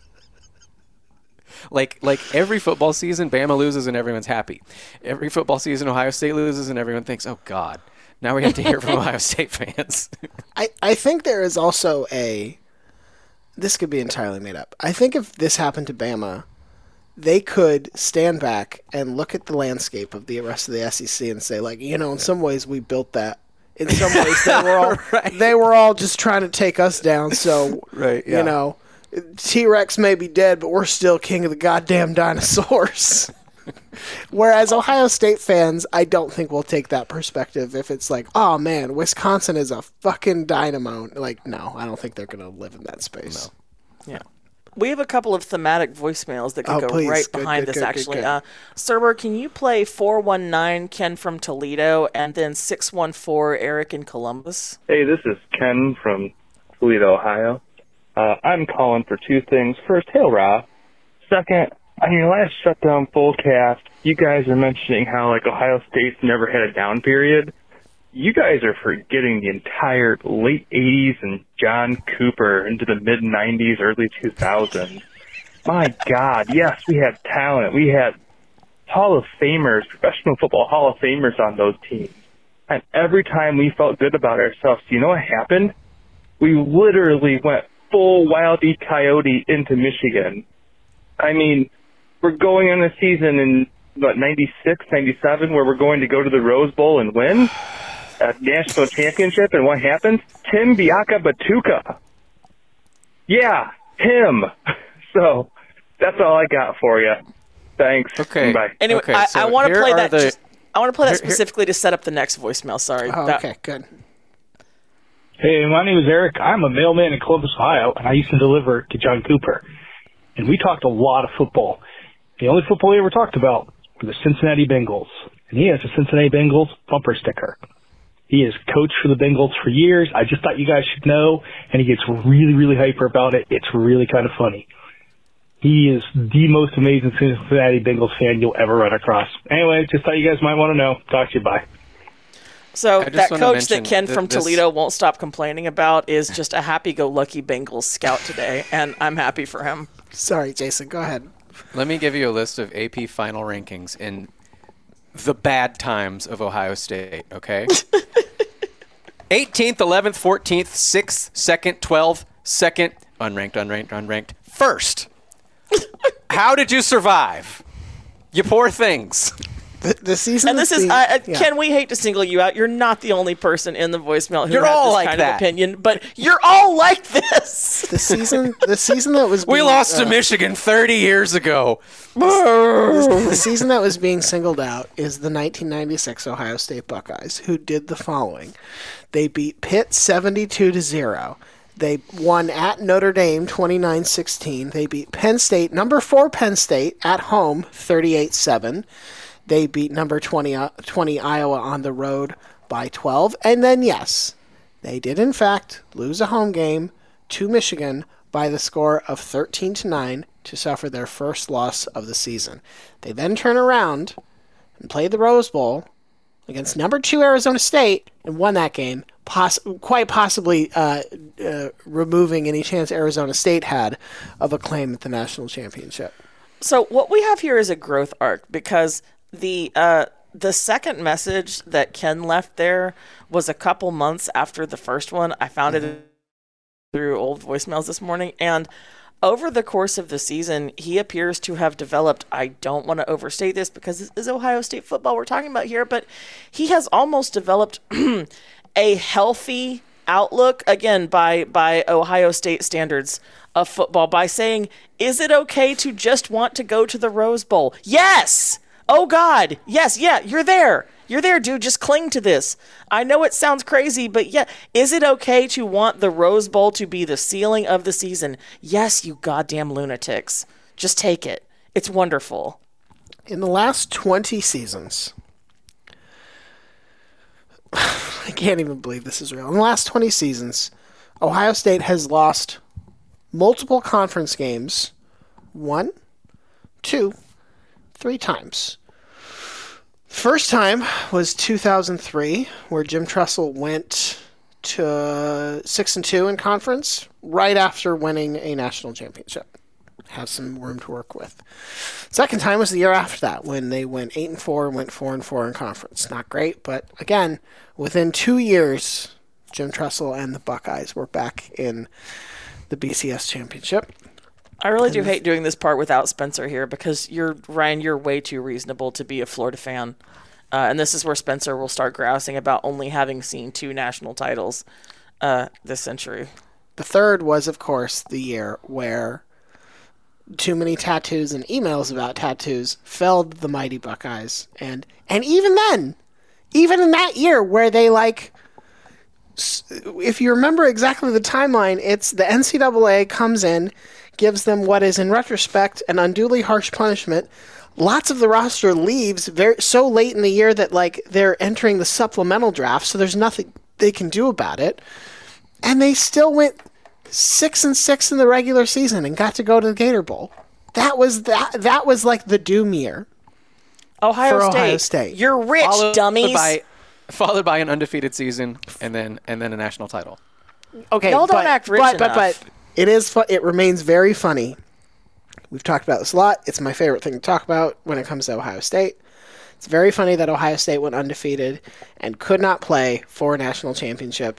Like like every football season, Bama loses and everyone's happy. Every football season, Ohio State loses and everyone thinks, oh, God, now we have to hear from Ohio State fans. I, I think there is also a... This could be entirely made up. I think if this happened to Bama, they could stand back and look at the landscape of the rest of the S E C and say, like, you know, in some ways we built that. In some ways they were all Right. they were all just trying to take us down. So, Right, yeah. you know, T-Rex may be dead, but we're still king of the goddamn dinosaurs. Whereas Ohio State fans, I don't think will take that perspective if it's like, oh man, Wisconsin is a fucking dynamo. Like, no, I don't think they're going to live in that space. Yeah. We have a couple of thematic voicemails that could Oh, go please. right Good, behind good, this, good, good, actually. good. Uh, Serber, can you play four one nine, Ken from Toledo, and then six one four, Eric in Columbus? Hey, this is Ken from Toledo, Ohio. Uh, I'm calling for two things. First, hail Rob. Second, on your last shutdown fullcast, you guys are mentioning how, like, Ohio State's never had a down period. You guys are forgetting the entire late eighties and John Cooper into the mid nineties, early two thousands. My God, yes, we had talent. We had Hall of Famers, professional football Hall of Famers on those teams. And every time we felt good about ourselves, you know what happened? We literally went full Wild E. Coyote into Michigan. I mean, we're going on a season in, what, ninety-six, ninety-seven, where we're going to go to the Rose Bowl and win a national championship, and what happens? Tim Biaka Batuka. Yeah, him. So that's all I got for you. Thanks. Okay. Bye. Anyway, Okay, I, so I want to here play are that. the- just- I want to play that here- here- specifically to set up the next voicemail. Sorry. Oh, That- okay, good. Hey, my name is Eric. I'm a mailman in Columbus, Ohio, and I used to deliver to John Cooper. And we talked a lot of football. The only football we ever talked about were the Cincinnati Bengals. And he has a Cincinnati Bengals bumper sticker. He has coached for the Bengals for years. I just thought you guys should know. And he gets really, really hyper about it. It's really kind of funny. He is the most amazing Cincinnati Bengals fan you'll ever run across. Anyway, just thought you guys might want to know. Talk to you. Bye. So I just that wanna coach that mention Ken that from this- Toledo won't stop complaining about is just a happy-go-lucky Bengals scout today, and I'm happy for him. Sorry, Jason. Go ahead. Let me give you a list of A P final rankings in the bad times of Ohio State, okay? eighteenth, eleventh, fourteenth, sixth, second, twelfth, second, unranked, unranked, unranked, first. How did you survive? You poor things. The, the season And this that's is, being- uh, uh, yeah. Ken, we hate to single you out. You're not the only person in the voicemail who You're had all this like kind that. of opinion, but you're all like this. the season. The season that was We being, lost uh, to Michigan thirty years ago. The season that was being singled out is the nineteen ninety-six Ohio State Buckeyes, who did the following. They beat Pitt seventy-two to zero. They won at Notre Dame twenty-nine sixteen. They beat Penn State, number four Penn State, at home thirty-eight seven. They beat number twenty, uh, twenty Iowa on the road by twelve. And then, yes, they did, in fact, lose a home game to Michigan by the score of thirteen to nine to suffer their first loss of the season. They then turn around and played the Rose Bowl against number two Arizona State and won that game, poss- quite possibly uh, uh, removing any chance Arizona State had of a claim at the national championship. So what we have here is a growth arc, because the uh, the second message that Ken left there was a couple months after the first one. I found mm-hmm. it through old voicemails this morning, and over the course of the season, he appears to have developed, I don't want to overstate this because this is Ohio State football we're talking about here, but he has almost developed a healthy outlook, again, by, by Ohio State standards of football, by saying, is it okay to just want to go to the Rose Bowl? Yes! Oh, God. Yes, yeah, you're there. You're there, dude. Just cling to this. I know it sounds crazy, but yeah, is it okay to want the Rose Bowl to be the ceiling of the season? Yes, you goddamn lunatics. Just take it. It's wonderful. In the last twenty seasons, I can't even believe this is real. In the last twenty seasons, Ohio State has lost multiple conference games one, two, three times. First time was two thousand three, where Jim Tressel went to six and two in conference right after winning a national championship. Have some room to work with. Second time was the year after that, when they went eight and four and went four and four in conference. Not great, but again, within two years, Jim Tressel and the Buckeyes were back in the B C S championship. I really do hate doing this part without Spencer here, because you're Ryan, you're way too reasonable to be a Florida fan. Uh, and this is where Spencer will start grousing about only having seen two national titles uh, this century. The third was, of course, the year where too many tattoos and emails about tattoos felled the mighty Buckeyes. And and even then, even in that year where they, like, if you remember exactly the timeline, it's the N C double A comes in, gives them what is, in retrospect, an unduly harsh punishment. Lots of the roster leaves very so late in the year that, like, they're entering the supplemental draft, so there's nothing they can do about it. And they still went six and six in the regular season and got to go to the Gator Bowl. That was that. That was like the doom year. Ohio for State. Ohio State. You're rich, Followed dummies. by, followed by an undefeated season, and then and then a national title. Okay, Y'all don't but, act rich but, enough. But but it is. Fu- it remains very funny. We've talked about this a lot. It's my favorite thing to talk about when it comes to Ohio State. It's very funny that Ohio State went undefeated and could not play for a national championship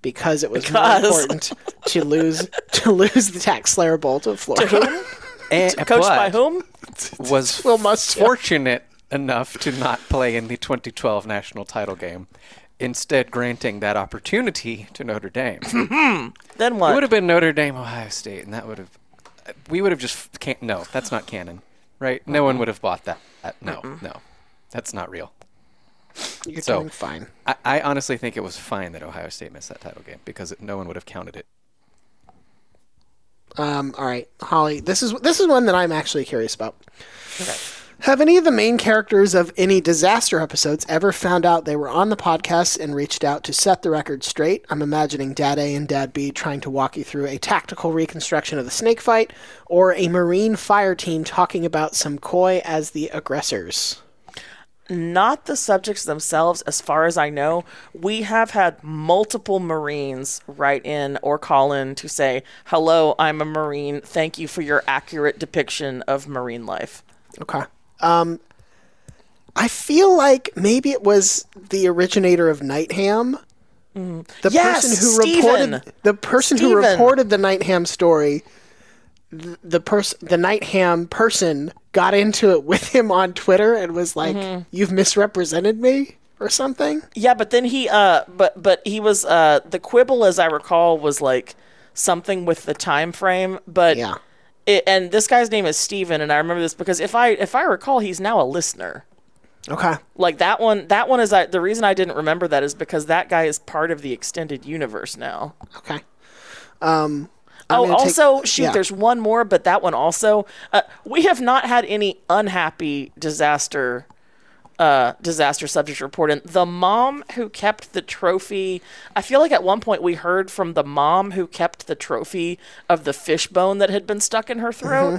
because it was Because. more important to lose to lose the Tax Slayer Bowl to Florida. To whom? And, Coached by but whom? Was Will Muschamp. fortunate enough to not play in the twenty twelve national title game, instead granting that opportunity to Notre Dame. Then It what? would have been Notre Dame, Ohio State, and that would have. We would have just. Can't, no, that's not canon, right? No one would have bought that. that no, no, that's not real. You're So- doing fine. I, I honestly think it was fine that Ohio State missed that title game because it, no one would have counted it. Um, all right, Holly. This is this is one that I'm actually curious about. Have any of the main characters of any disaster episodes ever found out they were on the podcast and reached out to set the record straight? I'm imagining Dad A and Dad B trying to walk you through a tactical reconstruction of the snake fight, or a Marine fire team talking about some koi as the aggressors. Not the subjects themselves, as far as I know. We have had multiple Marines write in or call in to say, hello, I'm a Marine. Thank you for your accurate depiction of Marine life. Okay. Um, I feel like maybe it was the originator of Nightham. The Yes, person who Steven. reported the person who Steven. reported the Nightham story. The, the person, the Nightham person, got into it with him on Twitter and was like, "You've misrepresented me" or something. Yeah, but then he, uh, but but he was, uh, the quibble, as I recall, was like something with the time frame. But Yeah. it, and this guy's name is Steven, and I remember this because if I if I recall, he's now a listener. Okay. Like that one, that one is I, the reason I didn't remember that is because that guy is part of the extended universe now. Okay. Um. I'm Oh, gonna take- also, shoot, yeah. there's one more, but that one also. Uh, we have not had any unhappy disaster, uh, disaster subject reported. The mom who kept the trophy. I feel like at one point we heard from the mom who kept the trophy of the fishbone that had been stuck in her throat.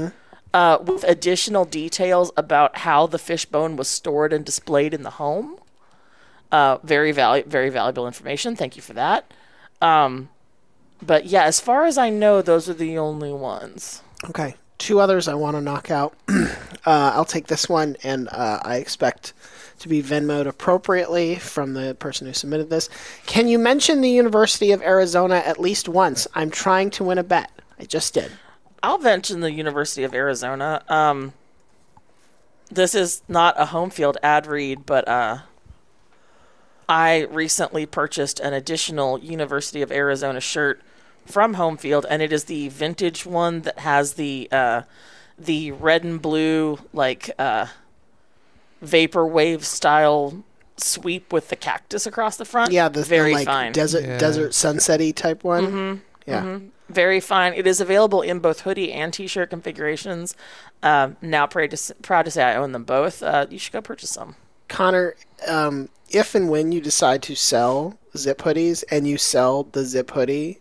Uh, with additional details about how the fishbone was stored and displayed in the home. Uh, very valu- very valuable information. Thank you for that. Um, but yeah, as far as I know, those are the only ones. Okay. Two others I want to knock out. uh, I'll take this one, and uh, I expect to be Venmoed appropriately from the person who submitted this. Can you mention the University of Arizona at least once? I'm trying to win a bet. I just did. I'll mention the University of Arizona. Um, this is not a home field ad read, but uh, I recently purchased an additional University of Arizona shirt from Home Field, and it is the vintage one that has the uh, the red and blue like uh, vaporwave style sweep with the cactus across the front. Yeah, the very the, like fine. desert Yeah. desert sunset-y type one. Mm-hmm. Yeah. Mm-hmm. Very fine. It is available in both hoodie and t-shirt configurations. Um, now proud to, s- proud to say I own them both. Uh, you should go purchase some. Connor, um, if and when you decide to sell zip hoodies and you sell the zip hoodie,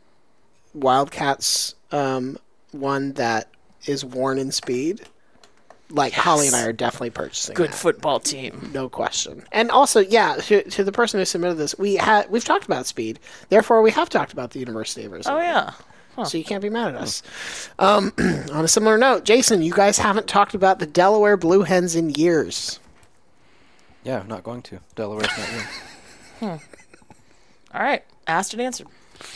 Wildcats um, one that is worn in speed, like Yes. Holly and I are definitely purchasing. Good that. football team. No question. And also, yeah, to, to the person who submitted this, we had we've talked about speed. Therefore, we have talked about the University of Arizona. Oh yeah. So you can't be mad at us. Um, on a similar note, Jason, you guys haven't talked about the Delaware Blue Hens in years. Yeah, I'm not going to. Delaware's not you. All right. Asked and answered.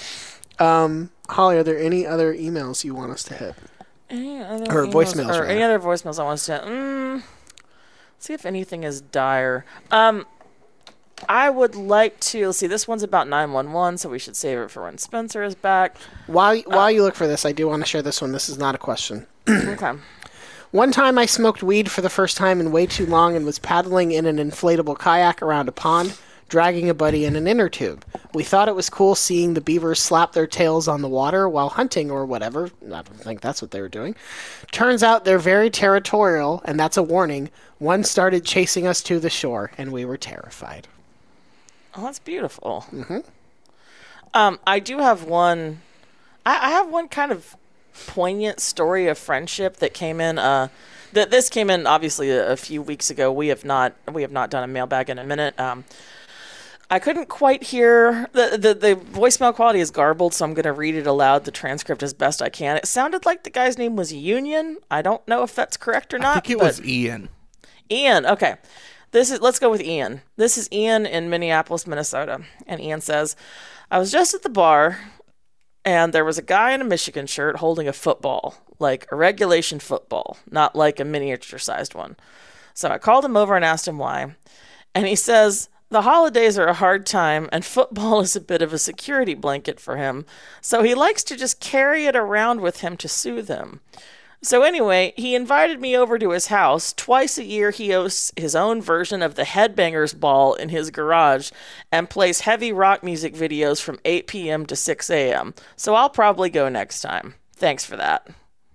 Um, Holly, are there any other emails you want us to hit? Any other Or emails- voicemails, Or rather. any other voicemails I want to mm, see if anything is dire. Um, I would like to let's see. This one's about nine one one, so we should save it for when Spencer is back. While while you look for this, I do want to share this one. This is not a question. Okay. One time I smoked weed for the first time in way too long and was paddling in an inflatable kayak around a pond, dragging a buddy in an inner tube. We thought it was cool seeing the beavers slap their tails on the water while hunting or whatever. I don't think that's what they were doing. Turns out they're very territorial, and that's a warning. One started chasing us to the shore, and we were terrified. Oh, that's beautiful. Mm-hmm. Um, I do have one. I, I have one kind of poignant story of friendship that came in. Uh, that this came in obviously a, a few weeks ago. We have not we have not done a mailbag in a minute. Um, I couldn't quite hear the, the the voicemail quality is garbled, so I'm going to read it aloud. The transcript as best I can. It sounded like the guy's name was Union. I don't know if that's correct or not. I think it but- was Ian. Ian, okay. This is let's go with Ian. This is Ian in Minneapolis, Minnesota. And Ian says, I was just at the bar, and there was a guy in a Michigan shirt holding a football, like a regulation football, not like a miniature-sized one. So I called him over and asked him why. And he says, the holidays are a hard time, and football is a bit of a security blanket for him, so he likes to just carry it around with him to soothe him. So anyway, he invited me over to his house. Twice a year, he hosts his own version of the Headbangers Ball in his garage and plays heavy rock music videos from eight p.m. to six a.m. So I'll probably go next time. Thanks for that.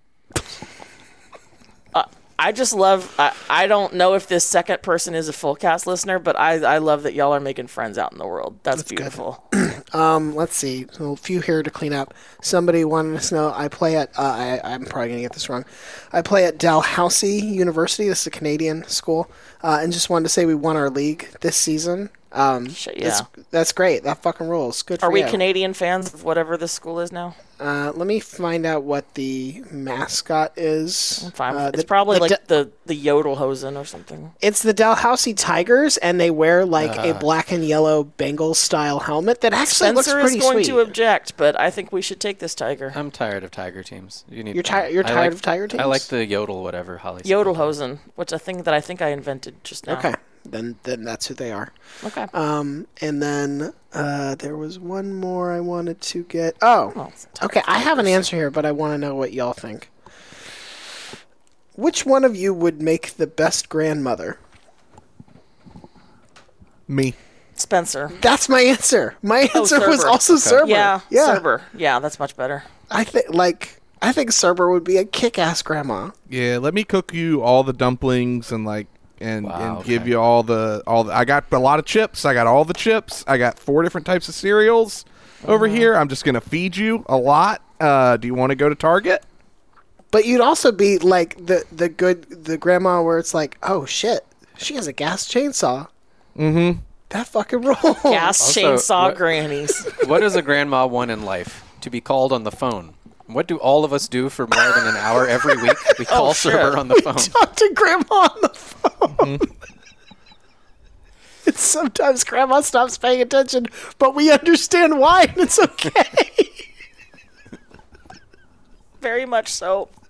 Uh, I just love, I, I don't know if this second person is a full cast listener, but I, I love that y'all are making friends out in the world. That's, That's beautiful. um, let's see. So a few here to clean up. Somebody wanted us to know I play at, uh, I, I'm probably going to get this wrong. I play at Dalhousie University. This is a Canadian school. Uh, and just wanted to say we won our league this season. Um, Shit, yeah. That's, that's great. That fucking rules. Good for Are we you. Canadian fans of whatever this school is now? Uh, let me find out what the mascot is. Fine. Uh, it's the, probably the like Da- the, the Yodelhosen or something. It's the Dalhousie Tigers, and they wear like Uh. a black and yellow Bengals style helmet that actually Spencer looks pretty is going sweet. to object, but I think we should take this tiger. I'm tired of tiger teams. You need. You're ti- you're I tired like- of tiger teams? I like the yodel whatever Holly. said. Yodelhosen, which I think that I think I invented just now. Okay, then then that's who they are. Okay. Um, and then uh, there was one more I wanted to get. Oh, Oh, okay. I have an answer here, but I want to know what y'all think. Which one of you would make the best grandmother? Me. Spencer. That's my answer. My Oh, answer was Cerber. also Okay. Cerber. Yeah, yeah. Cerber. Yeah, that's much better. I think like I think Cerber would be a kick-ass grandma. Yeah, let me cook you all the dumplings and like and, Wow, and give okay. you all the all the, I got a lot of chips. I got all the chips. I got four different types of cereals over here. I'm just gonna feed you a lot. Uh, do you want to go to Target? But you'd also be like the the good the grandma where it's like, oh shit, she has a gas chainsaw. Mm-hmm. That fucking rules. Gas Also, chainsaw what- grannies. What does a grandma want in life? To be called on the phone. What do all of us do for more than an hour every week? We call Oh, shit. Cerber on the phone. Talk to grandma on the phone. And sometimes grandma stops paying attention, but we understand why, and it's okay. Very much so.